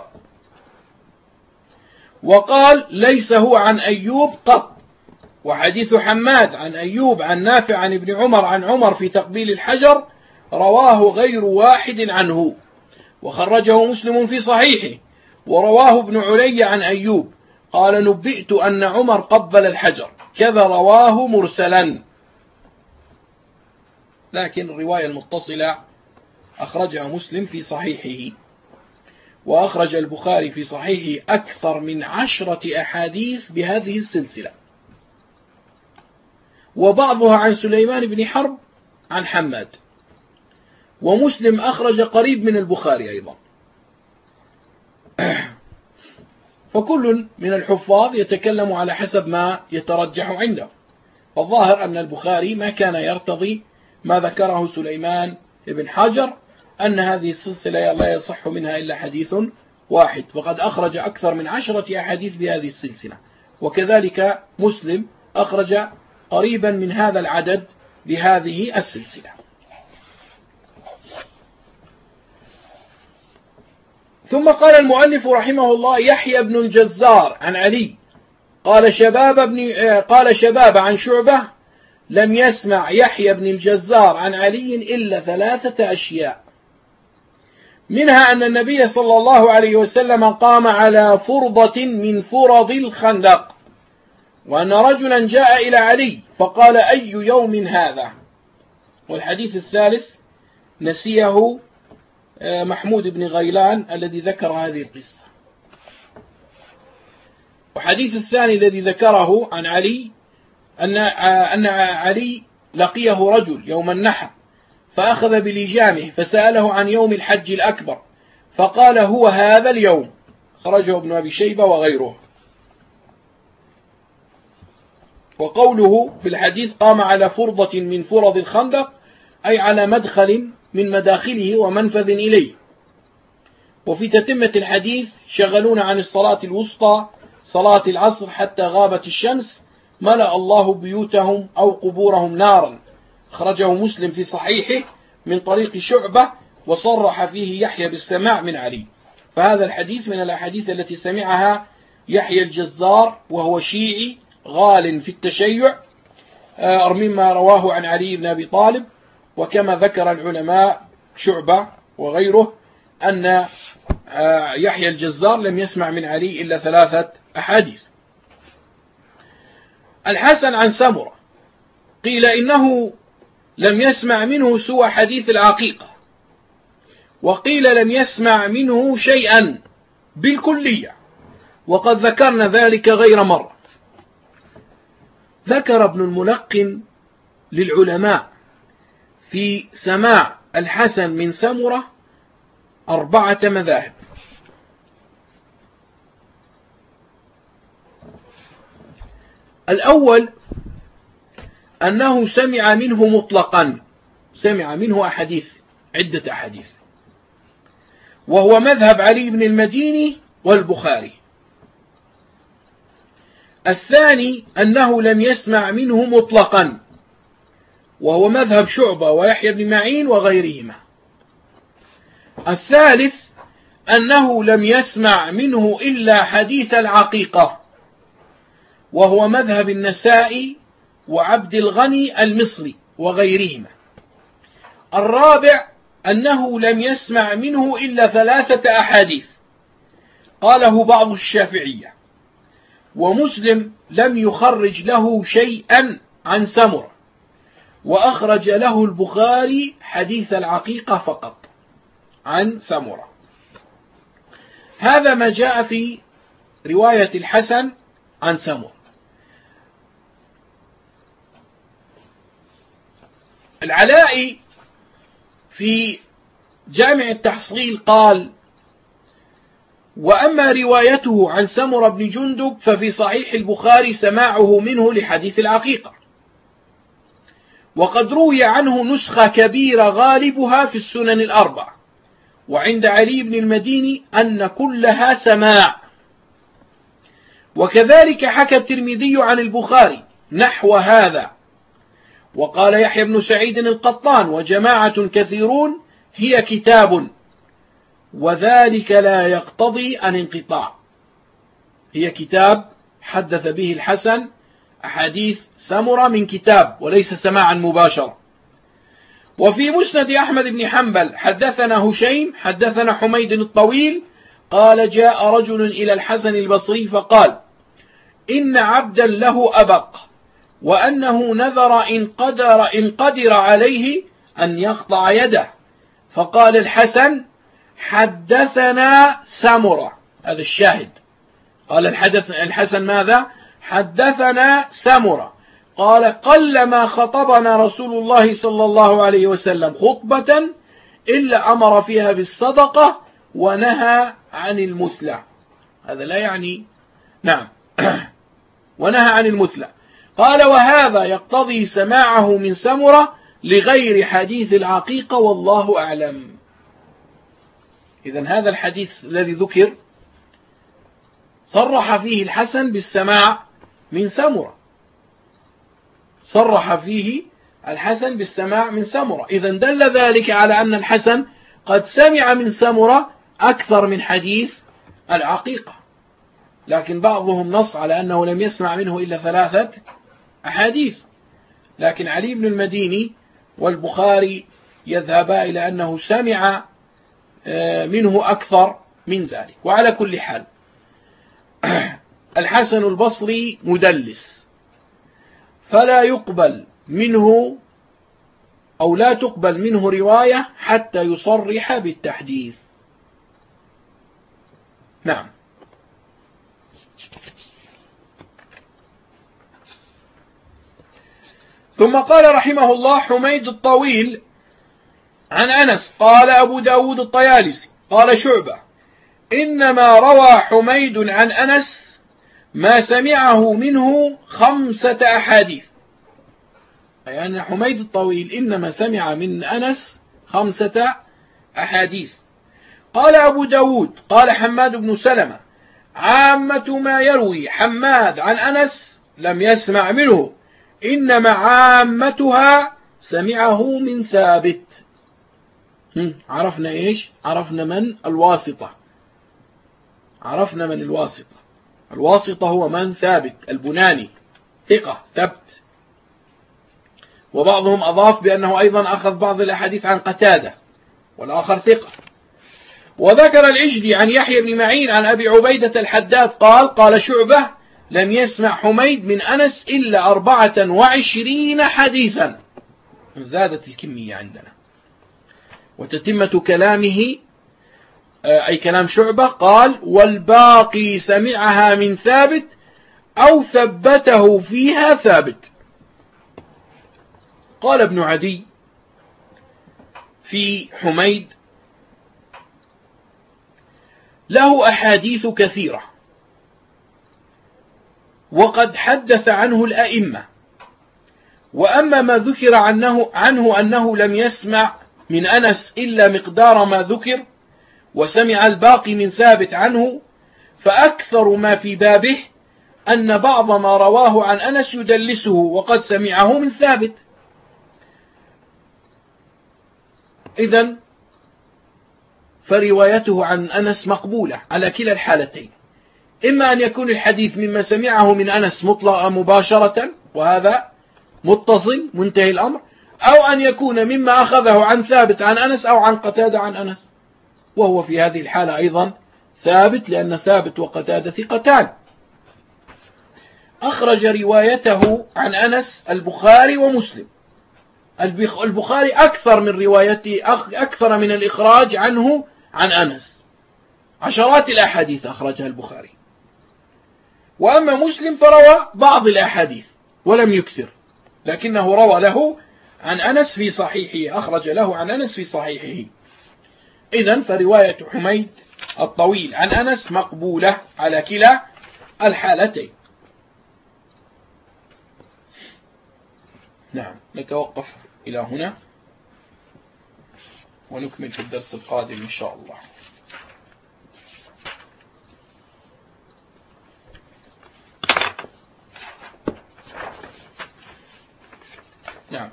وقال ليس هو عن أيوب قط. وحديث حماد عن أيوب عن نافع عن ابن عمر عن عمر في تقبيل الحجر رواه غير واحد عنه، وخرجه مسلم في صحيحه، ورواه ابن علي عن أيوب قال نبئت أن عمر قبل الحجر، كذا رواه مرسلا. لكن الرواية المتصلة أخرجها مسلم في صحيحه. وأخرج البخاري في صحيحه أكثر من 10 أحاديث بهذه السلسلة، وبعضها عن سليمان بن حرب عن حماد. ومسلم أخرج قريب من البخاري أيضا. فكل من الحفاظ يتكلم على حسب ما يترجح عنده. فالظاهر أن البخاري ما كان يرتضي ما ذكره سليمان بن حجر، أن هذه السلسلة لا يصح منها إلا حديث واحد، وقد أخرج أكثر من 10 أحاديث بهذه السلسلة. وكذلك مسلم أخرج قريبا من هذا العدد بهذه السلسلة. ثم قال المؤلف رحمه الله: يحيى بن الجزار عن علي قال شباب عن شعبة لم يسمع يحيى بن الجزار عن علي إلا 3 أشياء، منها أن النبي صلى الله عليه وسلم قام على فرضة من فرض الخندق، وأن رجلا جاء إلى علي فقال: أي يوم هذا؟ والحديث الثالث نسيه محمود بن غيلان الذي ذكر هذه القصة. وحديث الثاني الذي ذكره عن علي أن علي لقيه رجل يوم النحر فأخذ بلجامه فسأله عن يوم الحج الأكبر فقال: هو هذا اليوم، خرجه ابن أبي شيبة وغيره. وقوله في الحديث قام على فرضة من فرض الخندق أي على مدخل من مداخله ومنفذ إليه. وفي تتمة الحديث: شغلون عن الصلاة الوسطى صلاة العصر حتى غابت الشمس ملأ الله بيوتهم أو قبورهم نارا، خرجه مسلم في صحيحه من طريق شعبة، وصرح فيه يحيى بالسماع من علي. فهذا الحديث من الأحاديث التي سمعها يحيى الجزار وهو شيعي غال في التشيع، مما رواه عن علي بن أبي طالب. وكما ذكر العلماء شعبة وغيره أن يحيى الجزار لم يسمع من علي إلا 3 أحاديث. الحسن عن سمرة قيل إنه لم يسمع منه سوى حديث العقيقة، وقيل لم يسمع منه شيئا بالكلية، وقد ذكرنا ذلك غير مرة. ذكر ابن الملقن للعلماء في سماع الحسن من سمرة 4 مذاهب. الأول أنه سمع منه مطلقا، سمع منه عدة أحاديث، وهو مذهب علي بن المديني والبخاري. الثاني أنه لم يسمع منه مطلقا، وهو مذهب شعبة ويحيى بن معين وغيرهما. الثالث أنه لم يسمع منه إلا حديث العقيقة، وهو مذهب النسائي وعبد الغني المصري وغيرهما. الرابع أنه لم يسمع منه إلا 3 أحاديث قاله بعض الشافعية، ومسلم لم يخرج له شيئا عن سمرة، وأخرج له البخاري حديث العقيقة فقط عن سمرة. هذا ما جاء في رواية الحسن عن سمرة. العلائي في جامع التحصيل قال: وأما روايته عن سمرة بن جندب ففي صحيح البخاري سماعه منه لحديث العقيقة، وقد روي عنه نسخة كبيرة غالبها في السنن ال4، وعند علي بن المديني أن كلها سماع. وكذلك حكى الترمذي عن البخاري نحو هذا. وقال يحيى بن سعيد القطان وجماعة كثيرون: هي كتاب، وذلك لا يقتضي الانقطاع. هي كتاب حدث به الحسن أحاديث سمرة من كتاب وليس سماعا مباشرة. وفي مسند أحمد بن حنبل حدثنا هشيم حدثنا حميد الطويل قال: جاء رجل إلى الحسن البصري فقال: إن عبدا له أبق، وأنه نذر إن قدر عليه أن يقطع يده. فقال الحسن: حدثنا سمرة، هذا الشاهد. قال الحسن ماذا؟ حدثنا سمرة. قال قلما خطبنا رسول الله صلى الله عليه وسلم خطبة إلا أمر فيها بالصدقة ونهى عن المثلى. هذا لا يعني نعم ونهى عن المثلى. قال وهذا يقتضي سماعه من سمرة لغير حديث العقيقة والله أعلم. إذن هذا الحديث الذي ذكر صرح فيه الحسن بالسماع من سمرة، صرح فيه الحسن بالسماع من سمرة. إذن دل ذلك على أن الحسن قد سمع من سمرة أكثر من حديث العقيقة، لكن بعضهم نص على أنه لم يسمع منه إلا 3 أحاديث، لكن علي بن المديني والبخاري يذهبا إلى أنه سمع منه أكثر من ذلك. وعلى كل حال الحسن البصري مدلس، فلا يقبل منه أو لا تقبل منه رواية حتى يصرح بالتحديث. نعم. ثم قال رحمه الله حميد الطويل عن أنس قال أبو داود الطيالسي قال شعبة إنما روى حميد عن أنس ما سمعه منه 5 أحاديث، أي أن حميد الطويل إنما سمع من أنس 5 أحاديث. قال أبو داود قال حماد بن سلمة عامة ما يروي حماد عن أنس لم يسمع منه، إنما عامتها سمعه من ثابت. عرفنا إيش؟ عرفنا من الواسطة، عرفنا من الواسطة. الواسطة هو من ثابت البناني ثقة ثبت، وبعضهم أضاف بأنه أيضا أخذ بعض الأحاديث عن قتادة والآخر ثقة. وذكر العجلي عن يحيى بن معين عن أبي عبيدة الحداد قال شعبة لم يسمع حميد من أنس إلا 24 حديثا، زادت الكمية عندنا. وتتمة كلامه أي كلام شعبة قال والباقي سمعها من ثابت أو ثبته فيها ثابت. قال ابن عدي في حميد له أحاديث كثيرة وقد حدث عنه الأئمة، وأما ما ذكر عنه أنه لم يسمع من أنس إلا مقدار ما ذكر وسمع الباقي من ثابت عنه، فأكثر ما في بابه أن بعض ما رواه عن أنس يدلسه وقد سمعه من ثابت. إذن فروايته عن أنس مقبولة على كلا الحالتين، إما أن يكون الحديث مما سمعه من أنس مطلقا مباشرة وهذا متصل منتهي الأمر، أو أن يكون مما أخذه عن ثابت عن أنس أو عن قتادة عن أنس، وهو في هذه الحالة أيضا ثابت لأن ثابت وقتادة ثقتان. أخرج روايته عن أنس البخاري ومسلم. البخاري أكثر من روايته أكثر من الإخراج عنه عن أنس، عشرات الأحاديث أخرجها البخاري. وأما مسلم فروى بعض الأحاديث ولم يكثر، لكنه روى له عن أنس في صحيحه، أخرج له عن أنس في صحيحه. إذن فرواية حميد الطويل عن أنس مقبولة على كلا الحالتين. نعم، نتوقف إلى هنا ونكمل في الدرس القادم إن شاء الله. نعم.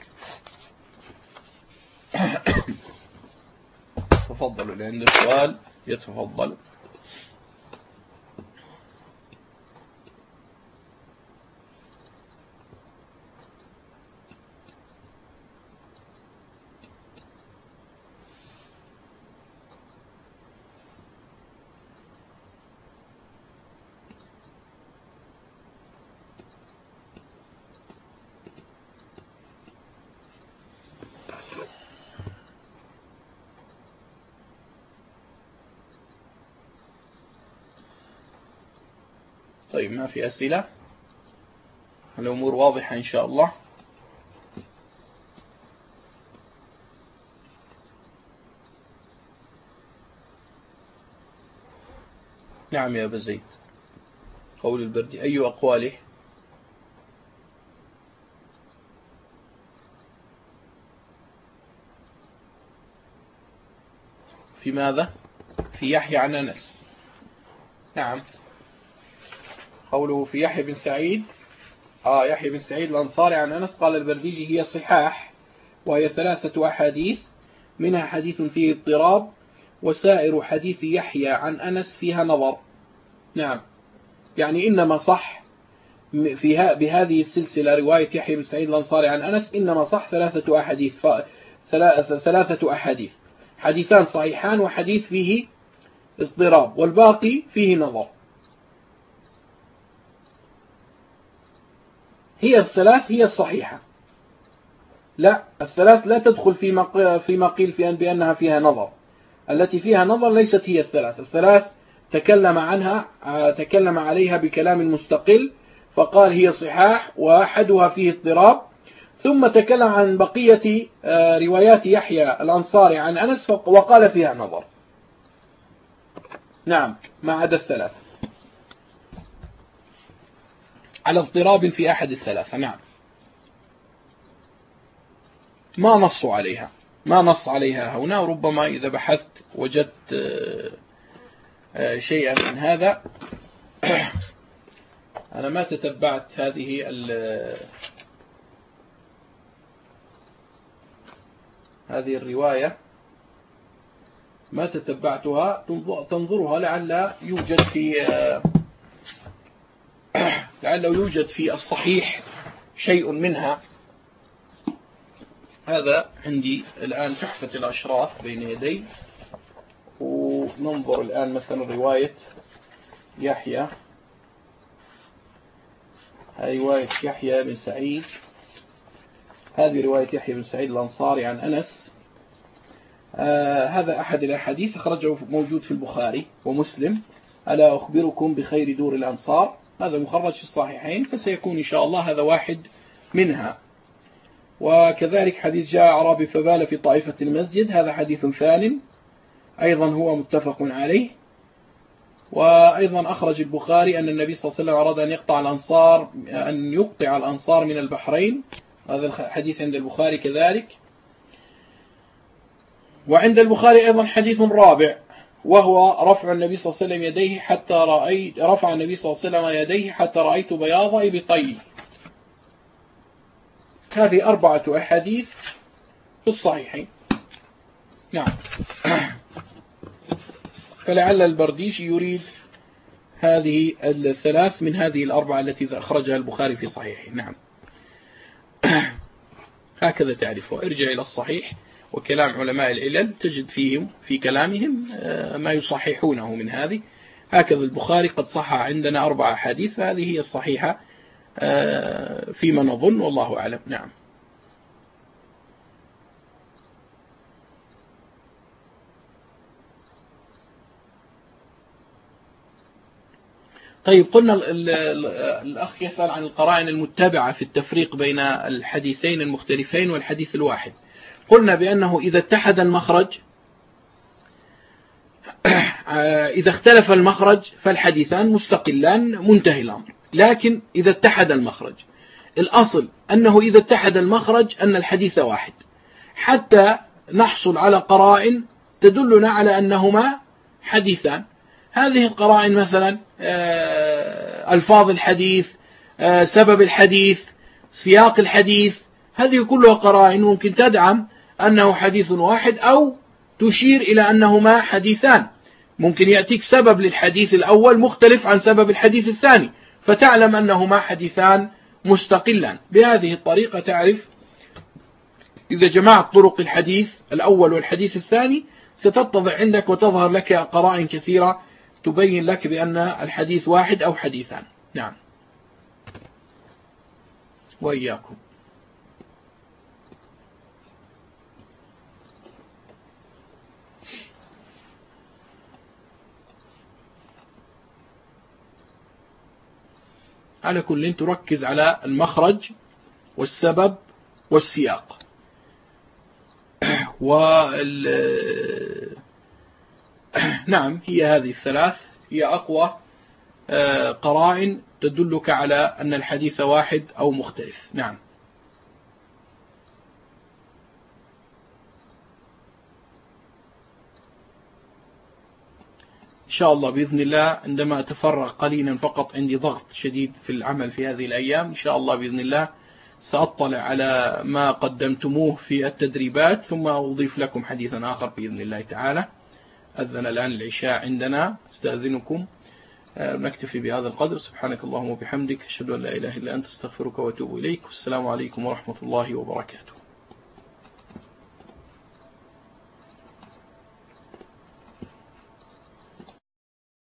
تفضلوا، اللي عنده سؤال يتفضل. طيب ما في أسئلة؟ الأمور واضحة إن شاء الله. نعم يا أبا زيد. قول البردي أي أقواله؟ في ماذا؟ في يحيى عن أنس. نعم، قوله في يحيى بن سعيد، يحيى بن سعيد الأنصاري عن أنس، قال البرديجي هي صحاح، وهي 3 أحاديث، منها حديث فيه اضطراب، وسائر حديث يحيى عن أنس فيها نظر. نعم، يعني إنما صح بهذه السلسلة رواية يحيى بن سعيد الأنصاري عن أنس إنما صح 3 أحاديث، 3 أحاديث، حديثان صحيحان وحديث فيه اضطراب، والباقي فيه نظر. هي الثلاث هي الصحيحة، لا الثلاث لا تدخل فيما قيل بأنها فيها نظر. التي فيها نظر ليست هي الثلاث تكلم عنها، تكلم عليها بكلام مستقل، فقال هي صحاح وأحدها فيه اضطراب، ثم تكلم عن بقية روايات يحيى الأنصاري عن أنس وقال فيها نظر. نعم، ما عدا الثلاث على اضطراب في أحد الثلاثة. نعم، ما نصوا عليها، ما نص عليها هنا، وربما إذا بحثت وجدت شيئا من هذا. أنا ما تتبعت هذه الرواية، ما تتبعتها، تنظرها لعل يوجد في الصحيح شيء منها. هذا عندي الآن تحفة الأشراف بين يدي، وننظر الآن مثلا رواية يحيى، رواية يحيى بن سعيد، هذه رواية يحيى بن سعيد الأنصاري عن أنس. هذا أحد الأحاديث أخرجه موجود في البخاري ومسلم، ألا أخبركم بخير دور الأنصار، هذا مخرج في الصحيحين، فسيكون إن شاء الله هذا واحد منها. وكذلك حديث جاء أعرابي فبال في طائفة المسجد، هذا حديث ثان أيضا هو متفق عليه. وأيضا أخرج البخاري أن النبي صلى الله عليه وسلم أراد أن يقطع الأنصار من البحرين، هذا الحديث عند البخاري كذلك. وعند البخاري أيضا حديث رابع، وهو رفع النبي صلى الله عليه وسلم يديه حتى رأيت بياض إبطيه. هذه 4 أحاديث في الصحيحين. نعم. فلعل البرديشي يريد هذه الثلاث من هذه 4 التي أخرجها البخاري في صحيحه. نعم. هكذا تعرفه. ارجع إلى الصحيح وكلام علماء العلل، تجد فيهم في كلامهم ما يصححونه من هذه. هكذا البخاري قد صح عندنا 4 أحاديث، فهذه هي الصحيحة فيما نظن، والله أعلم. نعم. طيب، قلنا الأخ يسأل عن القرائن المتبعة في التفريق بين الحديثين المختلفين والحديث الواحد. قلنا بأنه إذا اتحد المخرج، إذا اختلف المخرج فالحديثان مستقلان، منتهي الأمر. لكن إذا اتحد المخرج، الأصل أنه إذا اتحد المخرج أن الحديث واحد، حتى نحصل على قرائن تدلنا على أنهما حديثان. هذه القرائن مثلا ألفاظ الحديث، سبب الحديث، سياق الحديث، هذه كلها قرائن ممكن تدعم أنه حديث واحد، أو تشير إلى أنهما حديثان. ممكن يأتيك سبب للحديث الأول مختلف عن سبب الحديث الثاني، فتعلم أنهما حديثان مستقلان. بهذه الطريقة تعرف إذا جمعت طرق الحديث الأول والحديث الثاني ستتضح عندك وتظهر لك قرائن كثيرة تبين لك بأن الحديث واحد أو حديثان. نعم. وإياكم. على كل تركز على المخرج والسبب والسياق. نعم، هي هذه الثلاث هي أقوى قرائن تدلك على أن الحديث واحد أو مختلف. نعم. إن شاء الله بإذن الله عندما أتفرغ قليلا، فقط عندي ضغط شديد في العمل في هذه الأيام، إن شاء الله بإذن الله سأطلع على ما قدمتموه في التدريبات، ثم أضيف لكم حديثا آخر بإذن الله تعالى. أذن الآن العشاء عندنا، استأذنكم، نكتفي بهذا القدر. سبحانك اللهم وبحمدك، أشهد أن لا إله إلا أنت، استغفرك وأتوب إليك، والسلام عليكم ورحمة الله وبركاته.